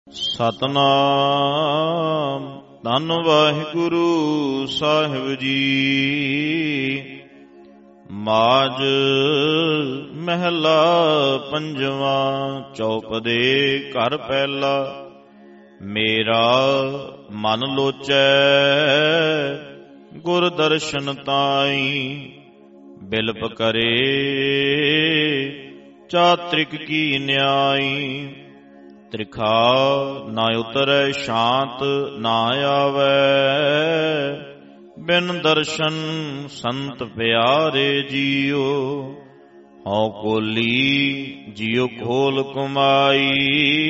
ਸਤਨਾਮ ਧੰਨ ਵਾਹਿਗੁਰੂ ਸਾਹਿਬ ਜੀ। ਮਾਝ ਮਹਿਲਾ ਪੰਜਵਾ। ਚੌਪ ਦੇ ਘਰ ਪਹਿਲਾ। ਮੇਰਾ ਮਨ ਲੋਚੈ ਗੁਰ ਦਰਸ਼ਨ ਤਾਈ। ਬਿਲਪ ਕਰੇ ਚਾਤ੍ਰਿਕ ਕੀ ਨਿਆਈ। ਤ੍ਰਿਖਾ ਨਾ ਉਤਰੈ ਸ਼ਾਂਤ ਨਾ ਆਵੈ। ਬਿਨ ਦਰਸ਼ਨ ਸੰਤ ਪਿਆਰੇ ਜੀਓ। ਹਉ ਕੋਲੀ ਜਿਉ ਖੋਲ ਕਮਾਈ।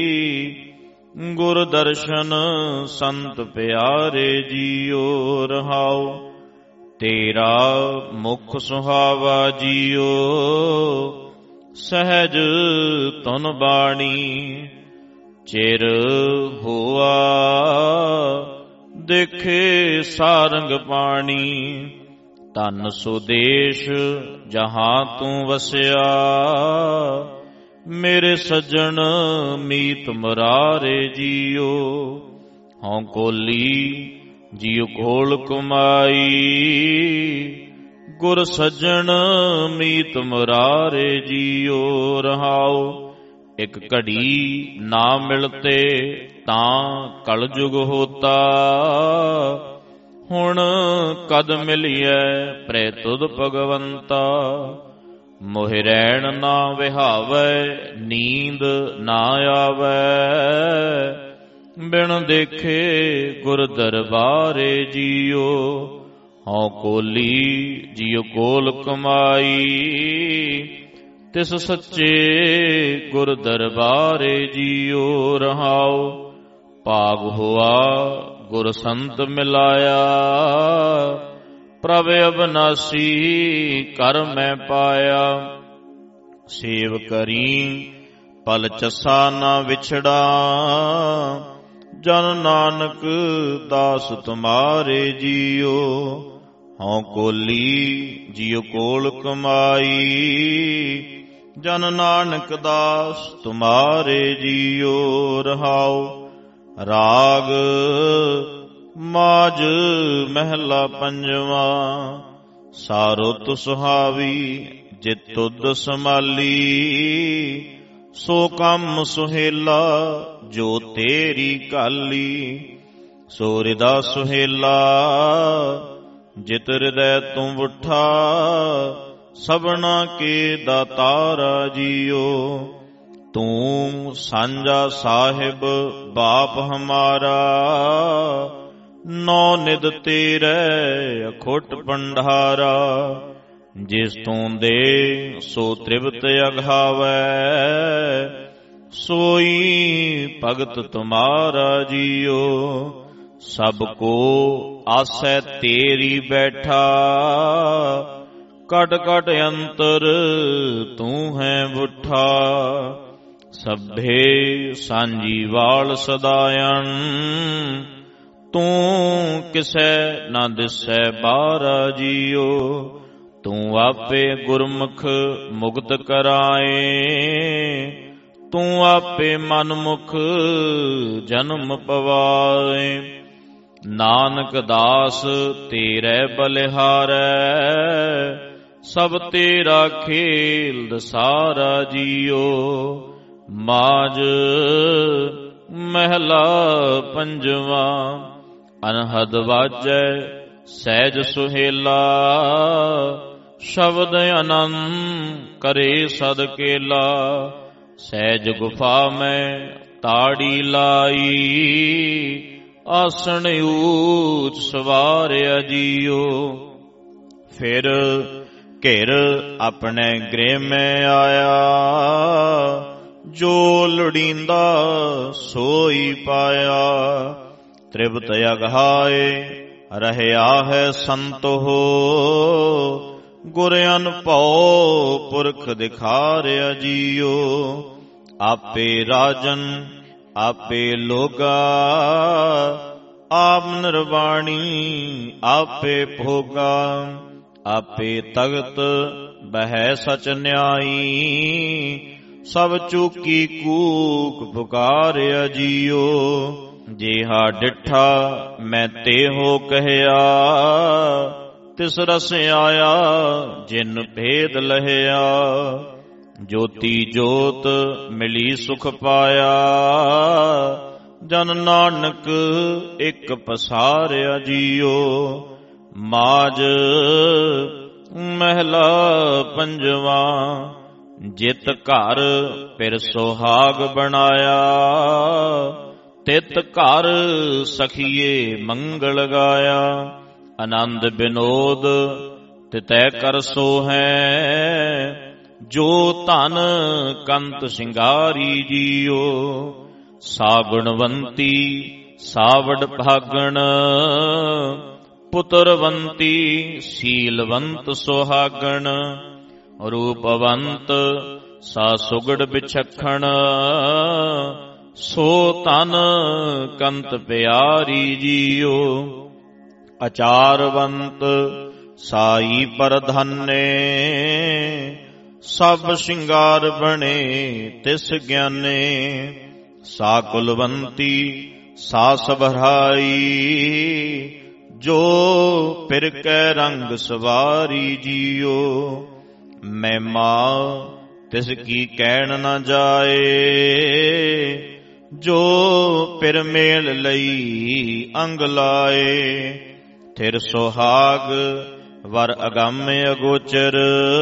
ਗੁਰ ਦਰਸ਼ਨ ਸੰਤ ਪਿਆਰੇ ਜੀਓ। ਰਹਾਉ ਤੇਰਾ ਮੁਖ ਸੁਹਾਵਾ ਜੀਓ। ਸਹਿਜ ਧੁਨ ਬਾਣੀ ਚਿਰ ਹੋਆ। ਦੇਖੇ ਸਾਰੰਗ ਪਾਣੀ। ਧਨ ਸੁਦੇਸ਼ ਜਹਾਂ ਤੂੰ ਵਸਿਆ। ਮੇਰੇ ਸੱਜਣ ਮੀਤ ਮੁਰਾਰੇ ਜੀਓ। ਹਉ ਕੋਲੀ ਜਿਉ ਖੋਲ ਕਮਾਈ। ਗੁਰ ਸੱਜਣ ਮੀਤ ਮੁਰਾਰੇ ਜੀਓ। ਰਹਾਉ ਇਕ ਘੜੀ ਨਾ ਮਿਲਤੇ ਤਾਂ ਕਲਯੁਗ ਹੋਤਾ। ਹੁਣ ਕਦ ਮਿਲਿਐ ਪ੍ਰੈ ਤੁਧ ਭਗਵੰਤਾ। ਮੋਹਿ ਰੈਣ ਨਾ ਵਿਹਾਵੈ ਨੀਂਦ ਨਾ ਆਵੈ। ਬਿਨ ਦੇਖੇ ਗੁਰ ਦਰਬਾਰੇ ਜੀਓ। ਹਉ ਕੋਲੀ ਜਿਉ ਕੋਲ ਕਮਾਈ। ਤਿਸ ਸੱਚੇ ਗੁਰ ਦਰਬਾਰੇ ਜੀਓ। ਰਹਾਉ ਭਾਗ ਹੋਆ ਗੁਰ ਸੰਤ ਮਿਲਾਇਆ। ਪ੍ਰਭ ਅਬਨਾਸੀ ਕਰ ਮੈਂ ਪਾਇਆ। ਸੇਵ ਕਰੀ ਪਲ ਚੱਸਾ ਨਾ ਵਿਛੜਾ। ਜਨ ਨਾਨਕ ਦਾਸ ਤੁਮਾਰੇ ਜੀਓ। ਹਉ ਕੋਲੀ ਜਿਉ ਕੋਲ ਕਮਾਈ। ਜਨ ਨਾਨਕ ਦਾਸ ਤੁਮਾਰੇ ਜੀਓ। ਰਹਾਉ ਰਾਗ ਮਾਝ ਮਹਿਲਾ ਪੰਜਵਾ। ਸਾਰੁਤ ਸੁਹਾਵੀ ਜਿਤ ਤੁਧ ਸਮਾਲੀ। ਸੋ ਕੰਮ ਸੁਹੇਲਾ ਜੋ ਤੇਰੀ ਕਾਲੀ। ਸੋ ਰਿਦਾ ਸੁਹੇਲਾ ਜਿਤ ਹਿਰਦੈ ਤੂੰ ਉਠਾ। ਸਭਨਾ ਕੇ ਦਾਤਾਰਾ ਜੀਓ। ਤੂੰ ਸਾਂਝਾ ਸਾਹਿਬ ਬਾਪ ਹਮਾਰਾ। ਨੌ ਨਿਧ ਤੇਰੇ ਅਖੁੱਟ ਭੰਡਾਰਾ। ਜਿਸ ਤੂੰ ਦੇ ਸੋ ਤ੍ਰਿਪਤ ਅਗਾਵੈ। ਸੋਈ ਭਗਤ ਤੁਮਾਰਾ ਜੀਓ। ਸਭ ਕੋ ਆਸੈ ਤੇਰੀ ਬੈਠਾ। ਕਟ ਕਟ ਅੰਤਰ ਤੂੰ ਹੈ ਬੁੱਠਾ। ਸਭੇ ਸਾਂਝੀ ਵਾਲ ਸਦਾਇਨ। ਤੂੰ ਕਿਸੈ ਨਾ ਦਿਸੈ ਬਾਰਾ ਜੀਓ। ਤੂੰ ਆਪੇ ਗੁਰਮੁਖ ਮੁਕਤ ਕਰਾਏ। ਤੂੰ ਆਪੇ ਮਨਮੁਖ ਜਨਮ ਪਵਾਏ। ਨਾਨਕ ਦਾਸ ਤੇਰੇ ਬਲਿਹਾਰੈ। ਸਭ ਤੇਰਾ ਖੇਲ ਦਸਾਰਾ ਜੀਓ। ਮਾਝ ਮਹਿਲਾ ਪੰਜਵਾ। ਅਨਹਦ ਵਾਜੈ ਸਹਿਜ ਸੁਹੇਲਾ। ਸ਼ਬਦ ਆਨੰਦ ਕਰੇ ਸਦ ਕੇਲਾ। ਸਹਿਜ ਗੁਫਾ ਮੈਂ ਤਾੜੀ ਲਾਈ। ਆਸਣ ਊਚ ਸਵਾਰਿਆ ਜੀਓ। ਫਿਰ ਘਿਰ ਆਪਣੇ ਗ੍ਰਹਿ ਮੈਂ ਆਇਆ। ਜੋ ਲੋੜੀਂਦਾ ਸੋਈ ਪਾਇਆ। ਤ੍ਰਿਪਤ ਅਗਾਏ ਰਹਿਆ ਹੈ ਸੰਤ ਹੋ। ਗੁਰ ਅਨਭਉ ਪੁਰਖ ਦਿਖਾਰਿਆ ਜੀਓ। ਆਪੇ ਰਾਜਨ ਆਪੇ ਲੋਗਾ। ਆਪ ਨਿਰਵਾਣੀ ਆਪੇ ਭੋਗਾ। ਆਪੇ ਤਗਤ ਬਹਿ ਸਚ ਨਿਆਈ। ਸਭ ਚੂਕੀ ਕੂਕ ਪੁਕਾਰਿਆ ਜੀਓ। ਜਿਹਾ ਡਿਠਾ ਮੈਂ ਤੇਹੋ ਕਹਿਆ, ਤਿਸ ਰਸ ਆਇਆ ਜਿਨ ਭੇਦ ਲਹਿਆ। ਜੋਤੀ ਜੋਤ ਮਿਲੀ ਸੁਖ ਪਾਇਆ, ਜਨ ਨਾਨਕ ਇੱਕ ਪਸਾਰਿਆ ਜੀਓ। ਮਾਝ ਮਹਿਲਾ ਪੰਜਵਾ। ਜਿਤ ਘਰ ਫਿਰ ਸੁਹਾਗ ਬਣਾਇਆ, ਤਿਤ ਘਰ ਸਖੀਏ ਮੰਗਲ ਗਾਇਆ। ਆਨੰਦ ਬਿਨੋਦ ਤਿਤੈ ਕਰ ਸੋਹੈ, ਜੋ ਧਨ ਕੰਤ ਸਿੰਗਾਰੀ ਜੀਓ। ਸਾ ਗੁਣਵੰਤੀ ਸਾਵੜ ਭਾਗਣ, ਪੁੱਤਰਵੰਤੀ ਸੀਲਵੰਤ ਸੁਹਾਗਣ। ਰੂਪਵੰਤ ਸਾ ਸੁਗੜ ਬਿਛਖਣ, ਸੋ ਧਨ ਕੰਤ ਪਿਆਰੀ ਜੀਓ। ਅਚਾਰਵੰਤ ਸਾਈ ਪਰਧਾਨੇ, ਸਭ ਸ਼ਿੰਗਾਰ ਬਣੇ ਤਿਸ ਗਿਆਨੇ। ਸਾ ਕੁਲਵੰਤੀ ਸਾ ਸਭਰਾਈ, ਜੋ ਫਿਰ ਕੈ ਰੰਗ ਸਵਾਰੀ ਜੀਓ। ਮਹਿਮਾ ਤਿਸ ਕੀ ਕਹਿਣ ਨਾ ਜਾਏ, ਜੋ ਫਿਰ ਮੇਲ ਲਈ ਅੰਗ ਲਾਏ। ਥਿਰ ਸੁਹਾਗ ਵਰ ਅਗੰਮ ਅਗੋਚਰ,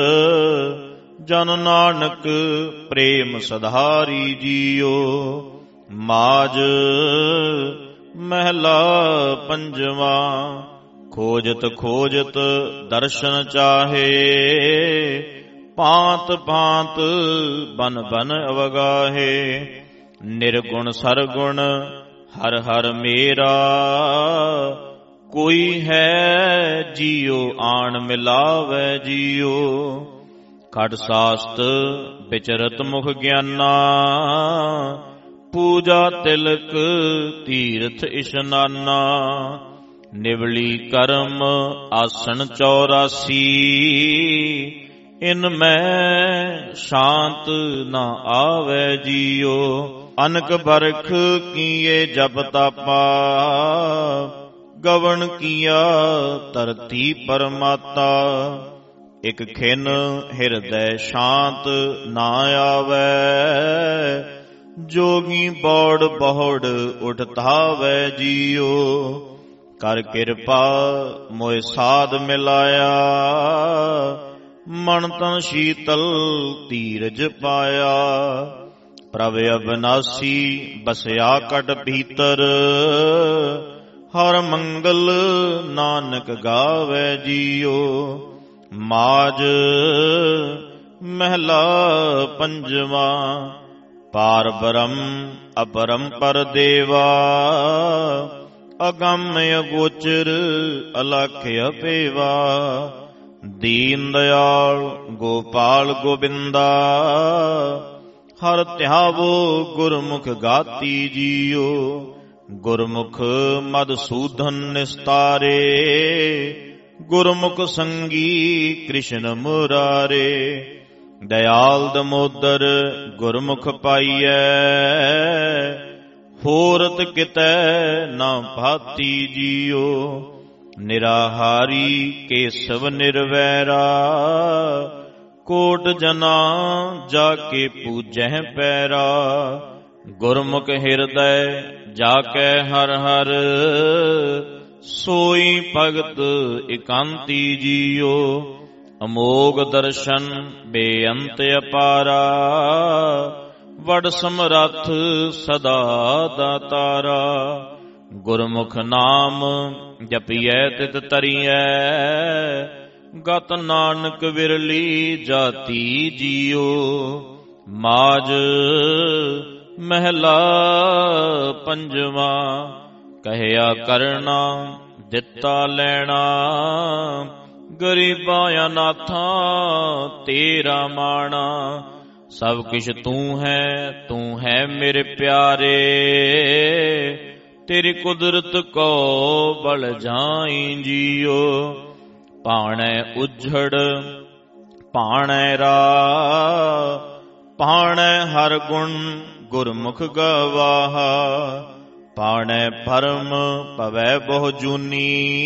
ਜਨ ਨਾਨਕ ਪ੍ਰੇਮ ਸਧਾਰੀ ਜੀਓ। ਮਾਝ ਮਹਿਲਾ ਪੰਜਵਾ। ਖੋਜਤ ਖੋਜਤ ਦਰਸ਼ਨ ਚਾਹੇ, ਭਾਂਤ ਭਾਂਤ ਬਨ ਬਨ ਅਵਗਾਹੇ। ਨਿਰਗੁਣ ਸਰਗੁਣ ਹਰ ਹਰ ਮੇਰਾ, ਕੋਈ ਹੈ ਜੀਉ ਆਣ ਮਿਲਾਵੈ ਜੀਉ। ਖੜ ਸਾਸਤ ਵਿਚਰਤ ਮੁਖ ਗਿਆਨਾ, ਪੂਜਾ ਤਿਲਕ ਤੀਰਥ ਇਸ਼ਨਾਨਾ। ਨਿਵਲੀ ਕਰਮ ਆਸਣ 84, ਇਨ ਮੈਂ ਸ਼ਾਂਤ ਨਾ ਆਵੈ ਜੀਓ। ਅਨਕ ਬਰਖ ਕੀਏ ਜਪ ਤਾਪਾ, ਗਵਨ ਕੀਆ ਧਰਤੀ ਪਰਮਾਤਾ। ਇਕ ਖਿਨ ਹਿਰਦੈ ਸ਼ਾਂਤ ਨਾ ਆਵੈ, ਜੋਗੀ ਬੌੜ ਬਹੁੜ ਉਠ ਧਾਵੈ ਜੀਓ। ਕਰ ਕਿਰਪਾ ਮੋਇ ਸਾਧ ਮਿਲਾਇਆ, ਮਨ ਤਨ ਸ਼ੀਤਲ ਧੀਰਜ ਪਾਇਆ। ਪ੍ਰਭ ਅਬਨਾਸੀ ਬਸਿਆ ਕਟ ਭੀਤਰ, ਹਰ ਮੰਗਲ ਨਾਨਕ ਗਾਵੈ ਜੀਓ। ਮਾਝ ਮਹਿਲਾ ਪੰਜਵਾ। ਪਾਰ ਬ੍ਰਹਮ ਅਪਰੰਪਰ ਦੇਵਾ, ਅਗੰਮ ਅਗੋਚਰ ਅਲਖ ਅਪੇਵਾ। ਦੀਨ ਦਿਆਲ ਗੋਪਾਲ ਗੋਬਿੰਦਾ, ਹਰ ਧਿਆਵੋ ਗੁਰਮੁਖ ਗਾਤੀ ਜੀਓ। ਗੁਰਮੁਖ ਮਧਸੂਦਨ ਨਿਸਤਾਰੇ, ਗੁਰਮੁਖ ਸੰਗੀ ਕ੍ਰਿਸ਼ਨ ਮੁਰਾਰੇ। ਦਇਆਲ ਦਮੋਦਰ ਗੁਰਮੁਖ ਪਾਈਐ, ਹੋਰਤ ਕਿਤੈ ਨਾ ਭਾਤੀ ਜੀਓ। ਨਿਰਾਹਾਰੀ ਕੇਸਵ ਨਿਰਵੈਰਾ, ਕੋਟ ਜਨਾ ਜਾ ਕੇ ਪੂਜਹਿ ਪੈਰਾ। ਗੁਰਮੁਖ ਹਿਰਦੈ ਜਾ ਕੈ ਹਰ ਹਰ, ਸੋਈ ਭਗਤ ਇਕਾਂਤੀ ਜੀਓ। ਅਮੋਗ ਦਰਸ਼ਨ ਬੇਅੰਤ ਅਪਾਰਾ, ਵਡ ਸਮਰੱਥ ਸਦਾ ਦਾਤਾਰਾ। ਗੁਰਮੁਖ ਨਾਮ ਜਪੀਐ ਤਿਤ ਤਰੀਐ, ਗਤ ਨਾਨਕ ਵਿਰਲੀ ਜਾਤੀ ਜੀਓ। ਮਾਝ ਮਹਿਲਾ ਪੰਜਵਾ। ਕਹਿਆ ਕਰਨਾ ਦਿੱਤਾ ਲੈਣਾ, ਗਰੀਬਾਂ ਅਨਾਥਾਂ ਤੇਰਾ ਮਾਣਾ। ਸਭ ਕਿਛ ਤੂੰ ਹੈ ਮੇਰੇ ਪਿਆਰੇ, ਤੇਰੀ ਕੁਦਰਤ ਕੋ ਬਲ ਜਾਈ ਜੀਓ। ਭਾਣੈ ਉਜੜ ਭਾਣੈ ਰਾ, ਪਾਣੈ ਹਰ ਗੁਣ ਗੁਰਮੁਖ ਗਵਾਹਾ, ਪਾਣੈ ਪਰਮ ਪਵੈ ਬਹੁ ਜੂਨੀ,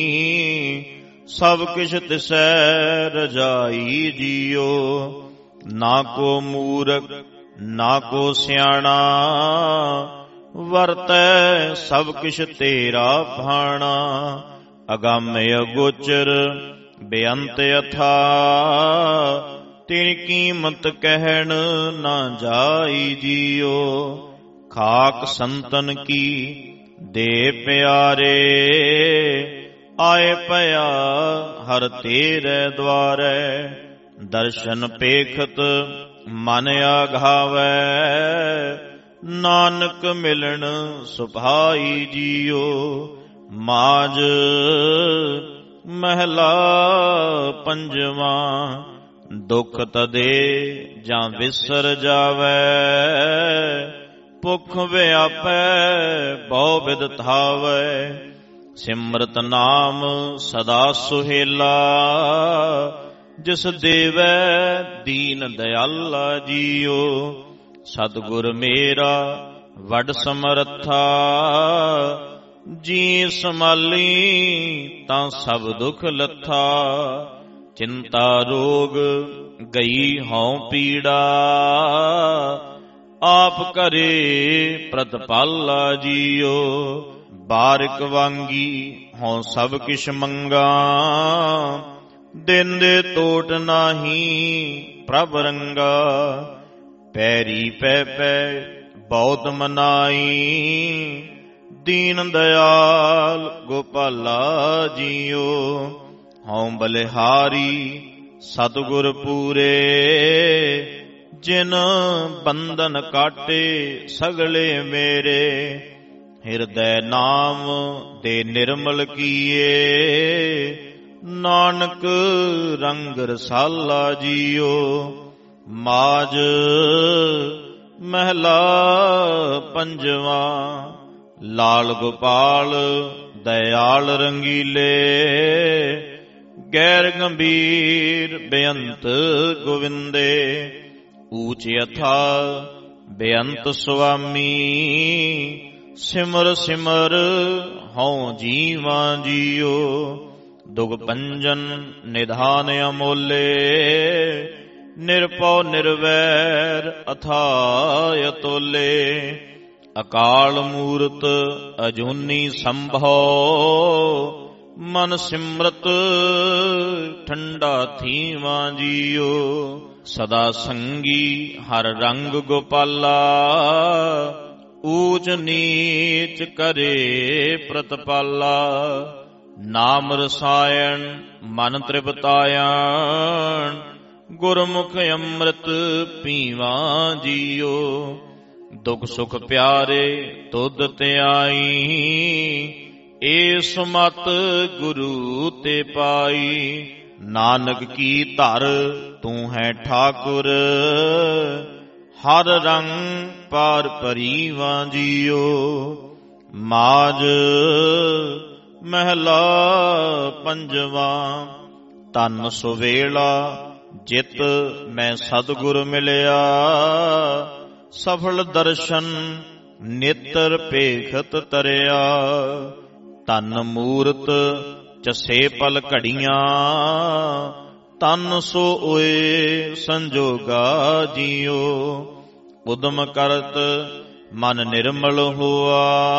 ਸਭ ਕਿਛ ਤਿਸੈ ਰਜਾਈ ਜੀਓ। ਨਾ ਕੋ ਮੂਰਖ ਨਾ ਕੋ ਸਿਆਣਾ, ਵਰਤੈ ਸਭ ਕਿਛ ਤੇਰਾ ਭਾਣਾ। ਅਗੰਮ ਅਗੋਚਰ ਬੇਅੰਤ ਅਥਾ, ਤਿਨ ਕੀਮਤ ਕਹਿਣ ਨਾ ਜਾਈ ਜੀਓ। ਖਾਕ ਸੰਤਨ ਕੀ ਦੇ ਪਿਆਰੇ, ਆਏ ਭਇਆ ਹਰ ਤੇਰੇ ਦੁਆਰੇ। ਦਰਸ਼ਨ ਪੇਖਤ ਮਨ ਆਘਾਵੈ, ਨਾਨਕ ਮਿਲਣ ਸੁਭਾਈ ਜੀਓ। ਮਾਝ ਮਹਿਲਾ ਪੰਜਵਾਂ, ਦੁਖ ਤਦੇ ਜਾਂ ਵਿਸਰ ਜਾਵੈ, ਭੁਖ ਵਿਆਪੈ ਬਹੁ ਬਿਧ ਥਾਵੈ। ਸਿਮਰਤ ਨਾਮ ਸਦਾ ਸੁਹੇਲਾ, ਜਿਸ ਦੇਵੈ ਦੀਨ ਦਇਆਲਾ ਜੀਓ। ਸਤਿਗੁਰ ਮੇਰਾ ਵਡ ਸਮਰੱਥਾ, ਜੀ ਸੰਭਾਲੀ ਤਾਂ ਸਭ ਦੁਖ ਲੱਥਾ। ਚਿੰਤਾ ਰੋਗ ਗਈ ਹਉ ਪੀੜਾ, ਆਪ ਕਰੇ ਪ੍ਰਤਪਾਲਾ ਜੀਓ। ਬਾਰਿਕ ਵਾਂਗੀ ਹਉ ਸਭ ਕਿਛ ਮੰਗਾ, ਦਿਨ ਦੇ ਟੋਟ ਨਾਹੀ ਪ੍ਰਭ ਰੰਗਾ। ਪੈਰੀ ਪੈ ਪੈ ਬਹੁਤ ਮਨਾਈ, ਦੀਨ ਦਇਆਲ ਗੋਪਾਲਾ ਜੀਓ। ਹਉ ਬਲਿਹਾਰੀ ਸਤਿਗੁਰ ਪੂਰੇ, ਜਿਨ ਬੰਧਨ ਕਾਟੇ ਸਗਲੇ ਮੇਰੇ। ਹਿਰਦੈ ਨਾਮ ਦੇ ਨਿਰਮਲ ਕੀਏ, ਨਾਨਕ ਰੰਗ ਰਸਾਲਾ ਜੀਓ। ਮਾਝ ਮਹਿਲਾ ਪੰਜਵਾਂ, ਲਾਲ ਗੋਪਾਲ ਦਇਆਲ ਰੰਗੀਲੇ, ਗੈਰ ਗੰਭੀਰ ਬੇਅੰਤ ਗੋਵਿੰਦੇ। ਊਚ ਅਥਾ ਬੇਅੰਤ ਸੁਆਮੀ, ਸਿਮਰ ਸਿਮਰ ਹਉ ਜੀਵਾ ਜੀਓ। ਦੁਗ ਪੰਜਨ ਨਿਧਾਨ ਅਮੋਲੇ, ਨਿਰਭਉ ਨਿਰਵੈਰ ਅਥਾਇ ਤੋਲੇ। ਅਕਾਲ ਮੂਰਤ ਅਜੂਨੀ ਸੰਭਉ, ਮਨ ਸਿਮਰਤ ਠੰਡਾ ਥੀਵਾ ਜੀਓ। ਸਦਾ ਸੰਗੀ ਹਰ ਰੰਗ ਗੋਪਾਲਾ, ਊਚ ਨੀਚ ਕਰੇ ਪ੍ਰਤਪਾਲਾ। ਨਾਮ ਰਸਾਇਣ ਮਨ ਤ੍ਰਿਪਤਾਇਣ, ਗੁਰਮੁਖ ਅੰਮ੍ਰਿਤ ਪੀਵਾ ਜੀਓ। ਦੁਖ ਸੁਖ ਪਿਆਰੇ ਤੁਧ ਧਿਆਈ, ਏਸ ਮਤ ਗੁਰੂ ਤੇ ਪਾਈ। ਨਾਨਕ ਕੀ ਧਰ ਤੂੰ ਹੈ ਠਾਕੁਰ, ਹਰ ਰੰਗ ਪਾਰ ਪਰੀਵਾ ਜੀਓ। ਮਾਝ ਮਹਿਲਾ ਪੰਜਵਾਂ, ਧਨ ਸੁਵੇਲਾ ਜਿਤ ਮੈਂ ਸਤਿਗੁਰ ਮਿਲਿਆ। ਸਫਲ ਦਰਸ਼ਨ ਨੇਤਰ ਪੇਖਤ ਤਰਿਆ, ਧਨ ਮੂਰਤ ਚਸੇ ਪਲ ਘੜੀਆਂ। ਤਨ ਸੋ ਓਏ ਸੰਜੋਗਾ ਜੀਓ, ਉਦਮ ਕਰਤ ਮਨ ਨਿਰਮਲ ਹੋਆ।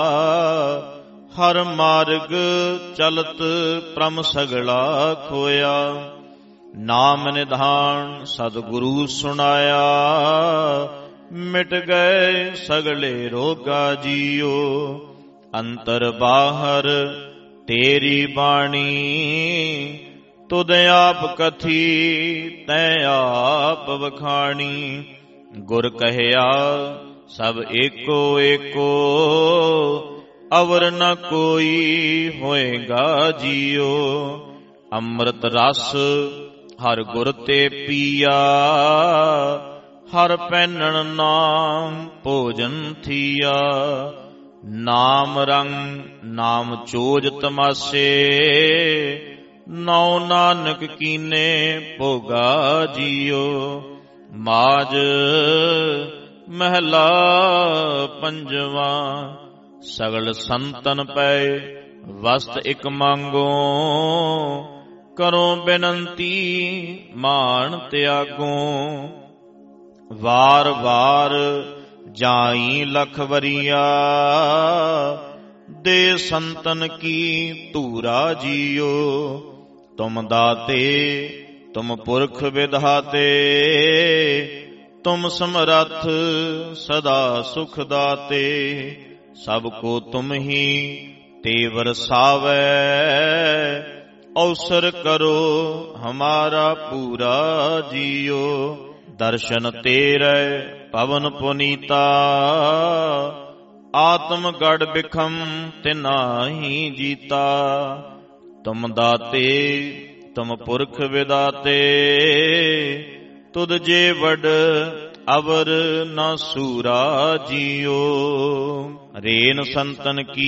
ਹਰ ਮਾਰਗ ਚਲਤ ਪ੍ਰਮ ਸਗਲਾ ਖੋਇਆ। ਨਾਮ ਨਿਧਾਨ ਸਤਿਗੁਰੂ ਸੁਣਾਇਆ, ਮਿਟ ਗਏ ਸਗਲੇ ਰੋਗਾ ਜੀਓ। ਅੰਤਰ ਬਾਹਰ ਤੇਰੀ ਬਾਣੀ, ਤੁਧ ਆਪ ਕਥੀ ਤੈਂ ਆਪ ਵਖਾਣੀ। ਗੁਰ ਕਹਿਆ ਸਭ ਏਕੋ ਏਕੋ, ਅਵਰ ਨ ਕੋਈ ਹੋਏਗਾ ਜੀਓ। ਅੰਮ੍ਰਿਤ ਰਸ ਹਰ ਗੁਰ ਤੇ ਪੀਆ, ਹਰ ਪੈਨਣ ਨਾਮ ਭੋਜਨ ਥੀਆ। ਨਾਮ ਰੰਗ ਨਾਮ ਚੋਜ ਤਮਾਸੇ, ਨੌ ਨਾਨਕ ਕੀਨੇ ਭੋਗਾ ਜੀਓ। ਮਾਝ ਮਹਿਲਾ ਪੰਜਵਾ। ਸਗਲ ਸੰਤਨ ਪੈ ਵਸਤ ਇਕ ਮੰਗੋ, ਕਰੋ ਬੇਨੰਤੀ ਮਾਨ ਤਿਆਗੋ। ਵਾਰ ਵਾਰ ਜਾਈ ਲਖ ਵਰੀਆ, ਦੇ ਸੰਤਨ ਕੀ ਧੂਰਾ ਜੀਓ। ਤੁਮ ਦਾਤੇ ਤੁਮ ਪੁਰਖ ਵਿਧਾਤੇ, ਤੁਮ ਸਮਰੱਥ ਸਦਾ ਸੁਖ ਦਾਤੇ। ਸਭ ਕੋ ਤੁਮ ਹੀ ਤੇ ਵਰਸਾਵੈ, ਅਵਸਰ ਕਰੋ ਹਮਾਰਾ ਪੂਰਾ ਜੀਓ। ਦਰਸ਼ਨ ਤੇਰੇ ਪਵਨ ਪੁਨੀਤਾ, ਆਤਮ ਗੜ ਬਿਖਮ ਤਿਨਾਹੀ ਜੀਤਾ। ਤੁਮ ਦਾਤੇ ਤੁਮ ਪੁਰਖ ਵਿਦਾਤੇ, ਤੁਧ ਜੇ ਵਡ ਅਵਰ ਨਾ ਸੂਰਾ ਜੀਓ। ਰੇਨ ਸੰਤਨ ਕੀ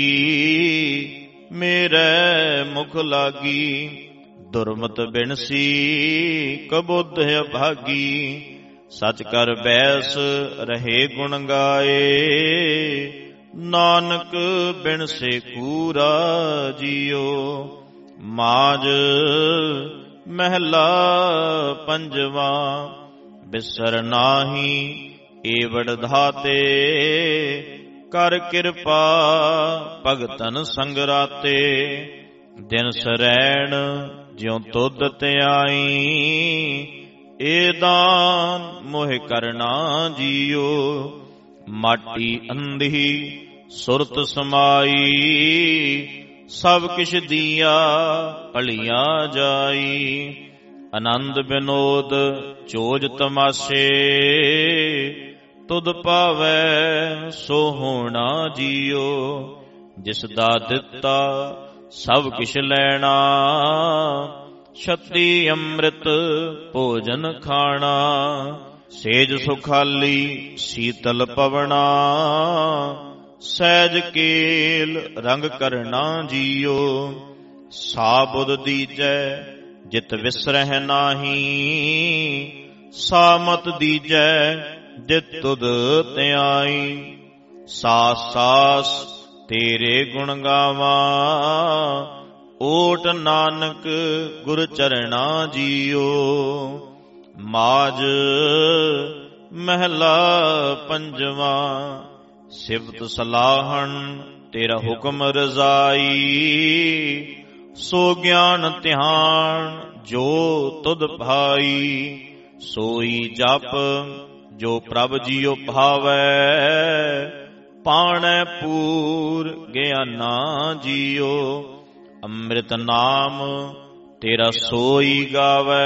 ਮੇਰੇ ਮੁਖ ਲਾਗੀ, ਦੁਰਮਤ ਬਿਨਸੀ ਕਬੁੱਧ ਅਭਾਗੀ। ਸਚ ਕਰ ਬੈਸ ਰਹੇ ਗੁਣ ਗਾਏ, ਨਾਨਕ ਬਿਨਸੇ ਕੂਰਾ ਜੀਓ। ਮਾਝ ਮਹਿਲਾ ਪੰਜਵਾ। ਬਿਸਰ ਨਾਹੀ ਏਵੜ ਧਾਤੇ, ਕਰ ਕਿਰਪਾ ਭਗਤਨ ਸੰਗਰਾਤੇ। ਦਿਨ ਸਰੈਣ ਜਿਉ ਤੁਧ ਧਿਆਈ, ਏ ਦਾਨ ਮੋਹਿ ਕਰਨਾ ਜੀਓ। ਮਾਟੀ ਅੰਧੀ ਸੁਰਤ ਸਮਾਈ, ਸਭ ਕਿਛ ਦੀਆ ਭਲੀਆਂ ਜਾਈ। ਆਨੰਦ ਬਿਨੋਦ ਚੋਜ ਤਮਾਸ਼ੇ, ਤੁਧ ਪਾਵੈ ਸੋ ਹੋਣਾ ਜੀਓ। ਜਿਸ ਦਾ ਦਿੱਤਾ ਸਭ ਕਿਛ ਲੈਣਾ, ਛਤੀ ਅੰਮ੍ਰਿਤ ਭੋਜਨ ਖਾਣਾ। ਸੇਜ ਸੁਖਾਲੀ ਸੀਤਲ ਪਵਣਾ, ਸਹਿਜ ਕੇਲ ਰੰਗ ਕਰਨਾ ਜੀਓ। ਸਾਬੁਦ ਦੀਜੈ ਜਿਤ ਵਿਸਰਹਿ ਨਾਹੀ, ਸਾਮਤ ਦੀਜੈ ਜਿਤ ਤੁਧ ਧਿਆਈ। ਸਾਸ ਸਾਸ ਤੇਰੇ ਗੁਣ ਗਾਵਾਂ, ਓਟ ਨਾਨਕ ਗੁਰ ਚਰਣਾ ਜੀਓ। ਮਾਝ ਮਹਿਲਾ ਪੰਜਵਾ। ਸਿਵਤ ਸਲਾਹਣ ਤੇਰਾ ਹੁਕਮ ਰਜ਼ਾਈ, ਸੋ ਗਿਆਨ ਧਿਆਨ ਜੋ ਤੁਧ ਭਾਈ। ਸੋਈ ਜਪ ਜੋ ਪ੍ਰਭ ਜੀਉ ਭਾਵੈ, ਪਾਣੈ ਪੂਰ ਗਿਆਨਾ ਜੀਓ। ਅੰਮ੍ਰਿਤ ਨਾਮ ਤੇਰਾ ਸੋਈ ਗਾਵੈ,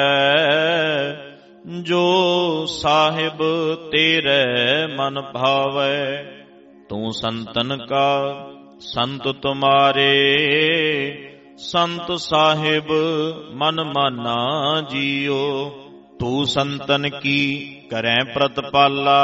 ਜੋ ਸਾਹਿਬ ਤੇਰੇ ਮਨ ਭਾਵੈ। ਤੂੰ ਸੰਤਨ ਕਾ ਸੰਤ ਤੁਮਾਰੇ, ਸੰਤ ਸਾਹਿਬ ਮਨ ਮਾਨਾ ਜੀਓ। ਤੂੰ ਸੰਤਨ ਕੀ ਕਰੈ ਪ੍ਰਤਪਾਲਾ,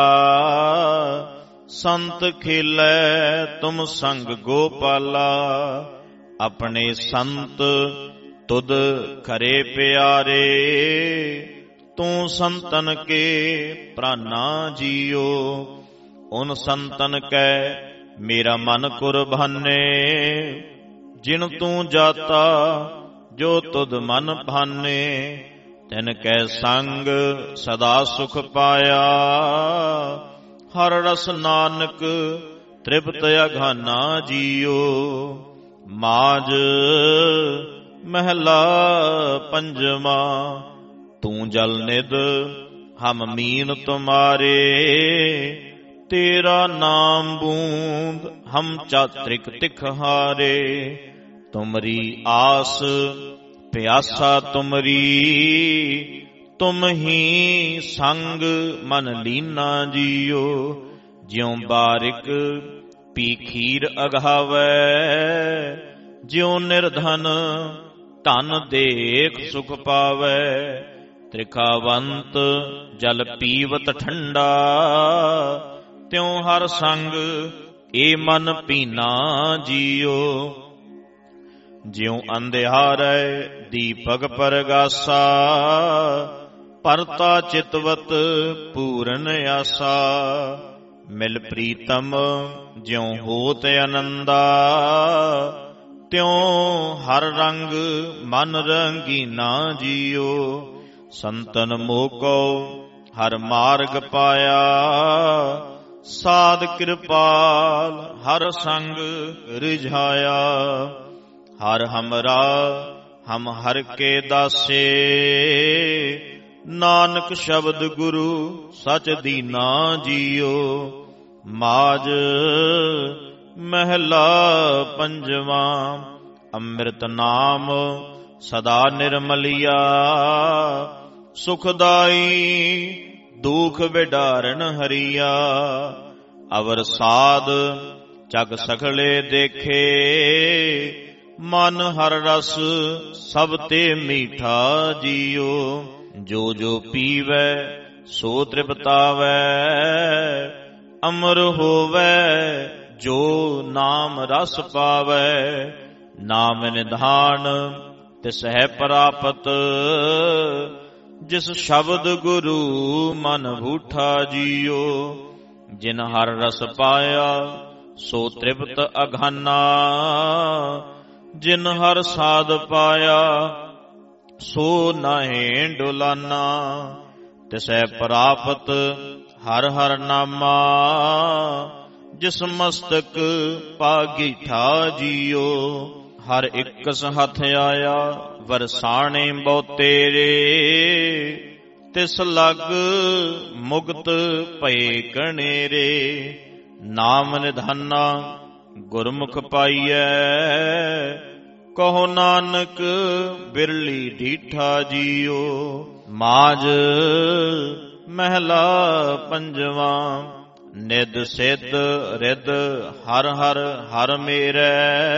ਸੰਤ ਖੇਲੈ ਤੁਮ ਸੰਗ ਗੋਪਾਲਾ। ਆਪਣੇ ਸੰਤ ਤੁਧ ਖਰੇ ਪਿਆਰੇ, ਤੂੰ ਸੰਤਨ ਕੇ ਪ੍ਰਾਨਾ ਜੀਓ। ਉਨ ਸੰਤਨ ਕੈ ਮੇਰਾ ਮਨ ਕੁਰਬਾਨੇ, ਜਿਨ ਤੂੰ ਜਾਤਾ ਜੋ ਤੁਧ ਮਨ ਭਾਨੇ। ਤਿਨ ਕੈ ਸੰਗ ਸਦਾ ਸੁਖ ਪਾਇਆ, ਹਰ ਰਸ ਨਾਨਕ ਤ੍ਰਿਪਤ ਅਘਾਨਾ ਜੀਓ। ਮਾਝ ਮਹਿਲਾ ਪੰਜਵਾ। ਤੂੰ ਜਲ ਨਿਧ ਹਮ ਮੀਨ ਤੁਮਾਰੇ, ਤੇਰਾ ਨਾਮ ਬੂੰਦ ਹਮ ਚਾਤ੍ਰਿਕ ਤਿਖਹਾਰੇ। ਤੁਮਰੀ ਆਸ ਪਿਆਸਾ ਤੁਮਰੀ, ਤੁਮ ਹੀ ਸੰਗ ਮਨ ਲੀਨਾ ਜੀਓ। ਜਿਉ ਬਾਰਿਕ ਪੀ ਖੀਰ ਅਗਾਵੈ, ਜਿਉ ਨਿਰਧਨ ਧਨ ਦੇਖ ਸੁਖ ਪਾਵੈ। ਤ੍ਰਿਖਾਵੰਤ ਜਲ ਪੀਵਤ ਠੰਡਾ, ਤਿਉ ਹਰ ਸੰਗ ਏ ਮਨ ਪੀਨਾ ਜੀਓ। ਜਿਉ ਅੰਧਿਆਰੈ ਦੀਪਕ ਪਰਗਾਸਾ, ਪਰਤਾ ਚਿਤਵਤ ਪੂਰਨ ਆਸਾ। ਮਿਲ ਪ੍ਰੀਤਮ ਜਿਉ ਹੋਤ ਅਨੰਦਾ। ਤਿਉ ਹਰ ਰੰਗ ਮਨ ਰੰਗੀਨਾ ਜੀਓ। ਸੰਤਨ ਮੋਕੋ ਹਰ ਮਾਰਗ ਪਾਇਆ। ਸਾਧ ਕਿਰਪਾਲ ਹਰ ਸੰਗ ਰਿਝਾਇਆ। ਹਰ ਹਮਰਾ ਹਮ ਹਰ ਕੇ ਦਾਸੇ। ਨਾਨਕ ਸ਼ਬਦ ਗੁਰੂ ਸਚ ਦੀਨਾ ਜੀਓ। ਮਾਜ ਮਹਿਲਾ ਪੰਜਵਾਂ। ਅੰਮ੍ਰਿਤ ਨਾਮ ਸਦਾ ਨਿਰਮਲਿਆ। ਸੁਖਦਾਈ ਦੁਖ ਵਿਡਾਰਨ ਹਰੀਆ। ਅਵਰ ਸਾਧ ਜਗ ਸਗਲੇ ਦੇਖੇ। ਮਨ ਹਰ ਰਸ ਸਭ ਤੇ ਮੀਠਾ ਜੀਓ। ਜੋ ਜੋ ਪੀਵੈ ਸੋ ਤ੍ਰਿਪਤਾਵੈ। ਅਮਰ ਹੋਵੈ ਜੋ ਨਾਮ ਰਸ ਪਾਵੈ। ਨਾਮ ਨਿਧਾਨ ਤਿਸ ਹੈ ਪ੍ਰਾਪਤ। ਜਿਸ ਸ਼ਬਦ ਗੁਰੂ ਮਨ ਬੂਠਾ ਜੀਓ। ਜਿਨ ਹਰ ਰਸ ਪਾਇਆ ਸੋ ਤ੍ਰਿਪਤ ਅਘਾਨਾ। ਜਿਨ ਹਰ ਸਾਧ ਪਾਇਆ ਸੋ ਨਾਹੀਂ ਡੁਲਾਨਾ। ਤਿਸੈ ਪ੍ਰਾਪਤ ਹਰ ਹਰ ਨਾਮਾ। ਜਿਸ ਮਸਤਕ ਪਾਗੀਠਾ ਜੀਓ। ਹਰ ਇਕਸ ਹੱਥ ਆਇਆ ਵਰਸਾਣੇ ਬਹੁ ਤੇਰੇ। ਤਿਸ ਲਗ ਮੁਕਤ ਭਏ ਕਣੇਰੇ। ਨਾਮ ਨਿਧਾਨਾ ਗੁਰਮੁਖ ਪਾਈਐ। ਕਹੋ ਨਾਨਕ ਬਿਰਲੀ ਢੀਠਾ ਜੀਓ। ਮਾਜ ਮਹਿਲਾ ਪੰਜਵਾਂ। ਨਿਦ ਸਿੱਧ ਰਿਦ ਹਰ ਹਰ ਹਰ ਮੇਰੈ।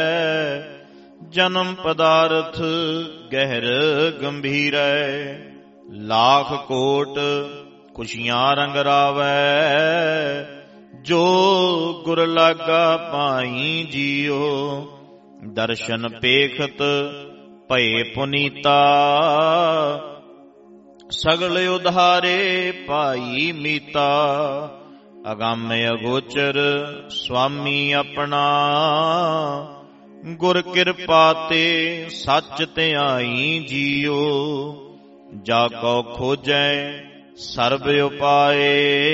ਜਨਮ ਪਦਾਰਥ ਗਹਿਰ ਗੰਭੀਰੈ। ਲਾਖ ਕੋਟ ਖੁਸ਼ੀਆਂ ਰੰਗ ਰਾਵੈ। ਜੋ ਗੁਰ ਲਾਗਾ ਪਾਈ ਜੀਓ। ਦਰਸ਼ਨ ਪੇਖਤ ਭਏ ਪੁਨੀਤਾ। ਸਗਲ ਉਧਾਰੇ ਪਾਈ ਮੀਤਾ। ਅਗੰਮ ਅਗੋਚਰ ਸੁਆਮੀ ਆਪਣਾ। ਗੁਰ ਕਿਰਪਾ ਤੇ ਸੱਚ ਧਿਆਈ ਜੀਓ। ਜਾ ਕੋ ਖੋਜੈ ਸਰਬ ਉਪਾਏ।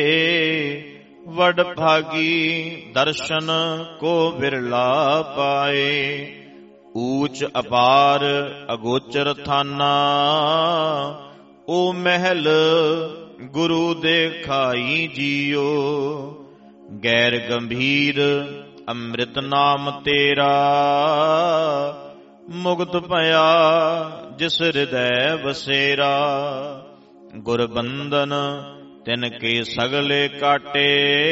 ਵਡ ਭਾਗੀ ਦਰਸ਼ਨ ਕੋ ਬਿਰਲਾ ਪਾਏ। ਊਚ ਅਪਾਰ ਅਗੋਚਰ ਥਾਨਾ। ਓ ਮਹਿਲ ਗੁਰੂ ਦੇਖਾਈ ਜੀਓ। ਗੈਰ ਗੰਭੀਰ ਅੰਮ੍ਰਿਤ ਨਾਮ ਤੇਰਾ। ਮੁਕਤ ਭਇਆ ਜਿਸ ਹਿਰਦੈ ਵਸੇਰਾ। ਗੁਰ ਬੰਧਨ ਤਿਨ ਕੇ ਸਗਲੇ ਕਾਟੇ।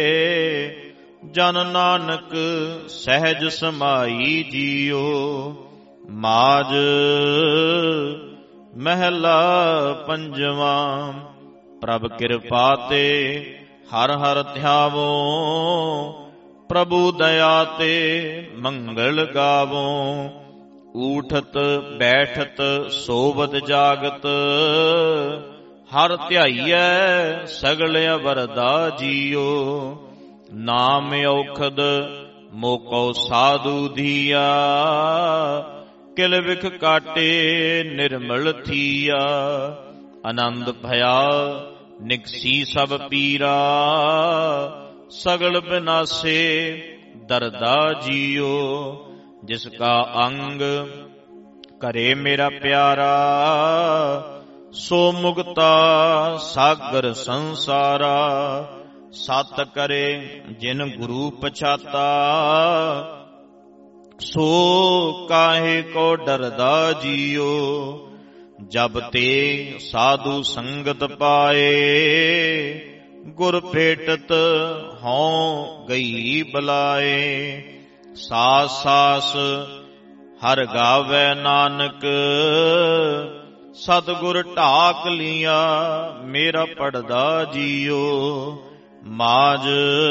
ਜਨ ਨਾਨਕ ਸਹਿਜ ਸਮਾਈ ਜੀਓ। ਮਾਜ ਮਹਿਲਾ ਪੰਜਵਾਂ। ਪ੍ਰਭ ਕਿਰਪਾ ਤੇ ਹਰ ਹਰ ਧਿਆਵੋ। ਪ੍ਰਭੂ ਦਇਆ ਤੇ ਮੰਗਲ ਗਾਵੋ। ਊਠਤ ਬੈਠਤ ਸੋਵਤ ਜਾਗਤ। ਹਰ ਧਿਆਈਐ ਸਗਲ ਅਵਰਦਾ ਜੀਓ। ਨਾਮ ਔਖਦ ਮੋਕੋ ਸਾਧੂ ਧੀਆ। ਕਿਲ ਵਿਖ ਕਾਟੇ ਨਿਰਮਲ ਥੀਆ। ਆਨੰਦ ਭਇਆ ਨਿਕਸੀ ਸਭ ਪੀਰਾ। ਸਗਲ ਬਿਨਾਸੇ ਦਰਦਾ ਜੀਓ। ਜਿਸ ਕਾ ਅੰਗ ਕਰੇ ਮੇਰਾ ਪਿਆਰਾ। ਸੋ ਮੁਕਤਾ ਸਾਗਰ ਸੰਸਾਰਾ। ਸਤ ਕਰੇ ਜਿਨ ਗੁਰੂ ਪਛਾਤਾ। ਸੋ ਕਾਹੇ ਕੋ ਡਰਦਾ ਜੀਓ। ਜਬ ਤੇ ਸਾਧੂ ਸੰਗਤ ਪਾਏ। ਗੁਰ ਭੇਟਤ ਹਉ ਗਈ ਬਲਾਏ। ਸਾਸ ਸਾਸ ਹਰ ਗਾਵੇ ਨਾਨਕ। ਸਤਿਗੁਰ ਢਾਕ ਲੀਆ ਮੇਰਾ ਪੜਦਾ ਜੀਓ। ਮਾਜ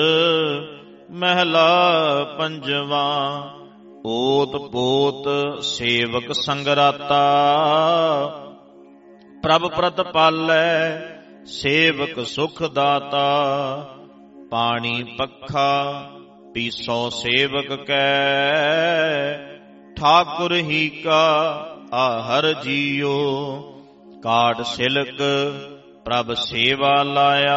ਮਹਿਲਾ ਪੰਜਵਾਂ। ਓਤ ਪੋਤ ਸੇਵਕ ਸੰਗਰਾਤਾ। ਪ੍ਰਭ ਪ੍ਰਤਪਾਲੈ ਸੇਵਕ ਸੁਖ ਦਾਤਾ। ਪਾਣੀ ਪੱਖਾ ਪੀਸੋ ਸੇਵਕ ਕੈ, ਠਾਕੁਰ ਹੀ ਕਾ ਆਹਰ ਜੀਓ। ਕਾਢ ਸਿਲਕ ਪ੍ਰਭ ਸੇਵਾ ਲਾਇਆ,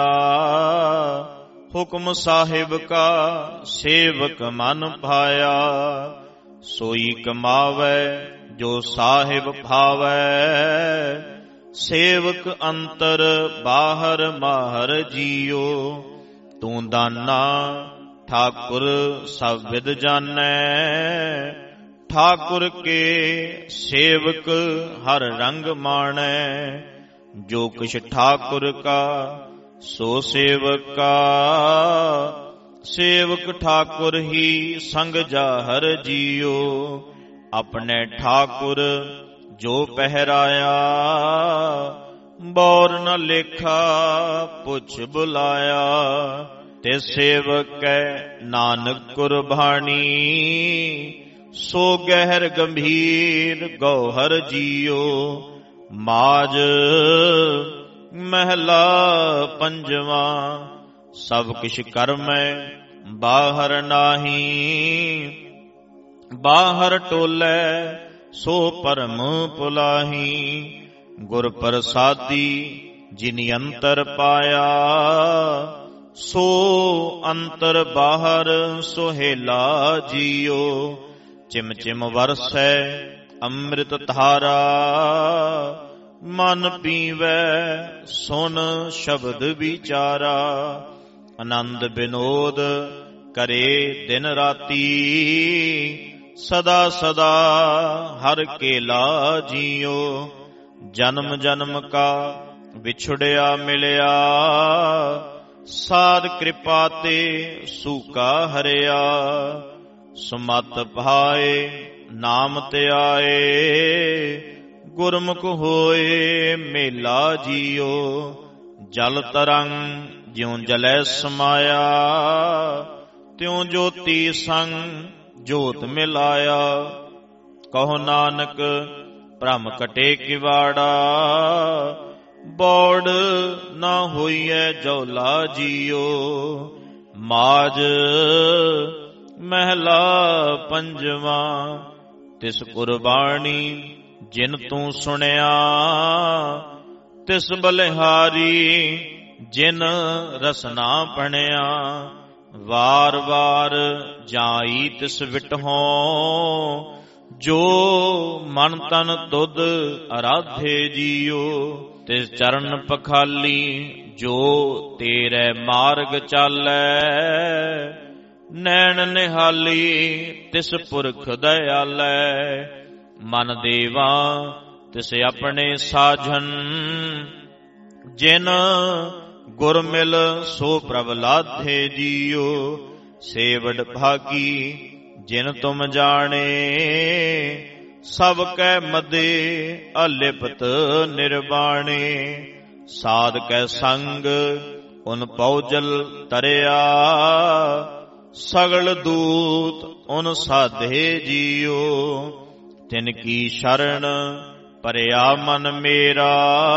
ਹੁਕਮ ਸਾਹਿਬ ਕਾ ਸੇਵਕ ਮਨ ਭਾਇਆ। ਸੋਈ ਕਮਾਵੈ ਜੋ ਸਾਹਿਬ ਭਾਵੈ, ਸੇਵਕ ਅੰਤਰ ਬਾਹਰ ਮਾਹਰ ਜੀਓ। ਤੂੰ ਦਾਨਾ ਠਾਕੁਰ ਸਭ ਵਿਦ ਜਾਨੈ, ਠਾਕੁਰ ਕੇ ਸੇਵਕ ਹਰ ਰੰਗ ਮਾਣੈ। ਜੋ ਕਿਛ ਠਾਕੁਰ ਕਾ ਸੋ ਸੇਵਕ ਕਾ, ਸੇਵਕ ਠਾਕੁਰ ਹੀ ਸੰਗ ਜਾਹਰ ਜੀਓ। ਆਪਣੇ ਠਾਕੁਰ ਜੋ ਪਹਿਰਾਇਆ, ਬੌਰ ਨ ਲੇਖਾ ਪੁੱਛ ਬੁਲਾਇਆ। ਤੇ ਸੇਵਕ ਕੈ ਨਾਨਕ ਕੁਰਬਾਨੀ, ਸੋ ਗਹਿਰ ਗੰਭੀਰ ਗੌਹਰ ਜੀਓ। ਮਾਜ ਮਹਿਲਾ ਪੰਜਵਾਂ, ਸਭ ਕਿਛ ਕਰਮੈ ਬਾਹਰ ਨਾਹੀ। ਬਾਹਰ ਟੋਲੇ ਸੋ ਭਰਮ ਭੁਲਾਹੀ। ਗੁਰ ਪ੍ਰਸਾਦੀ ਜਿਨਿ ਅੰਤਰ ਪਾਇਆ, ਸੋ ਅੰਤਰ ਬਾਹਰ ਸੁਹੇਲਾ ਜੀਓ। ਚਿਮ ਚਿਮ ਵਰਸੈ ਅੰਮ੍ਰਿਤ ਧਾਰਾ, ਮਨ ਪੀਵੈ ਸੁਨ ਸ਼ਬਦ ਵਿਚਾਰਾ। ਆਨੰਦ ਬਿਨੋਦ ਕਰੇ ਦਿਨ ਰਾਤੀ, ਸਦਾ ਸਦਾ ਹਰ ਕੇਲਾ ਜੀਓ। ਜਨਮ ਜਨਮ ਕਾ ਵਿਛੜਿਆ ਮਿਲਿਆ, ਸਾਧ ਕਿਰਪਾ ਤੇ ਸੂਕਾ ਹਰਿਆ। ਸੁਮਤ ਭਾਏ ਨਾਮ ਧਿਆਏ, ਗੁਰਮੁਖ ਹੋਏ ਮੇਲਾ ਜੀਓ। ਜਲ ਤਰੰਗ ਜਿਉ ਜਲੈ ਸਮਾਇਆ, ਤਿਉ ਜੋਤੀ ਸੰਗ ਜੋਤ ਮਿਲਾਇਆ। ਕਹੋ ਨਾਨਕ ਭ੍ਰਮ ਕਟੇ ਕਿਵਾੜਾ, ਬੌੜ ਨਾ ਹੋਈਐ ਜੌਲਾ ਜੀਓ। ਮਾਜ ਮਹਿਲਾ ਪੰਜਵਾਂ, ਤਿਸ ਕੁਰਬਾਨੀ ਜਿਨ ਤੂੰ ਸੁਣਿਆ। ਤਿਸ ਬਲਿਹਾਰੀ ਜਿਨ ਰਸਨਾ ਪਣਿਆ। ਵਾਰ ਵਾਰ ਜਾਈ ਤਿਸ ਵਿਟਹੋਂ, ਜੋ ਮਨ ਤਨ ਤੁਧ ਅਰਾਧੇ ਜੀਓ। ਤਿਸ ਚਰਨ ਪਖਾਲੀ ਜੋ ਤੇਰੇ ਮਾਰਗ ਚਾਲੈ, ਨੈਣ ਨਿਹਾਲੀ ਤਿਸ ਪੁਰਖ ਦਇਆਲੈ। ਮਨ ਦੇਵਾ ਤਿਸ ਆਪਣੇ ਸਾਜਨ, ਜਿਨ ਗੁਰ ਮਿਲ ਸੋ ਪ੍ਰਭ ਲਾਧੇ ਜੀਓ। ਸੇਵਡ ਭਾਗੀ ਜਿਨ ਤੁਮ ਜਾਣੇ, ਸਭ ਕੈ ਮਦੇ ਅਲਿਪਤ ਨਿਰਬਾਣੇ। ਸਾਧ ਕੈ ਸੰਗ ਉਨ ਪਉਜਲ ਤਰਿਆ, ਸਗਲ ਦੂਤ ਉਨ ਸਾਧੇ ਜੀਓ। ਤਿਨ ਕੀ ਸ਼ਰਨ ਭਰਿਆ ਮਨ ਮੇਰਾ,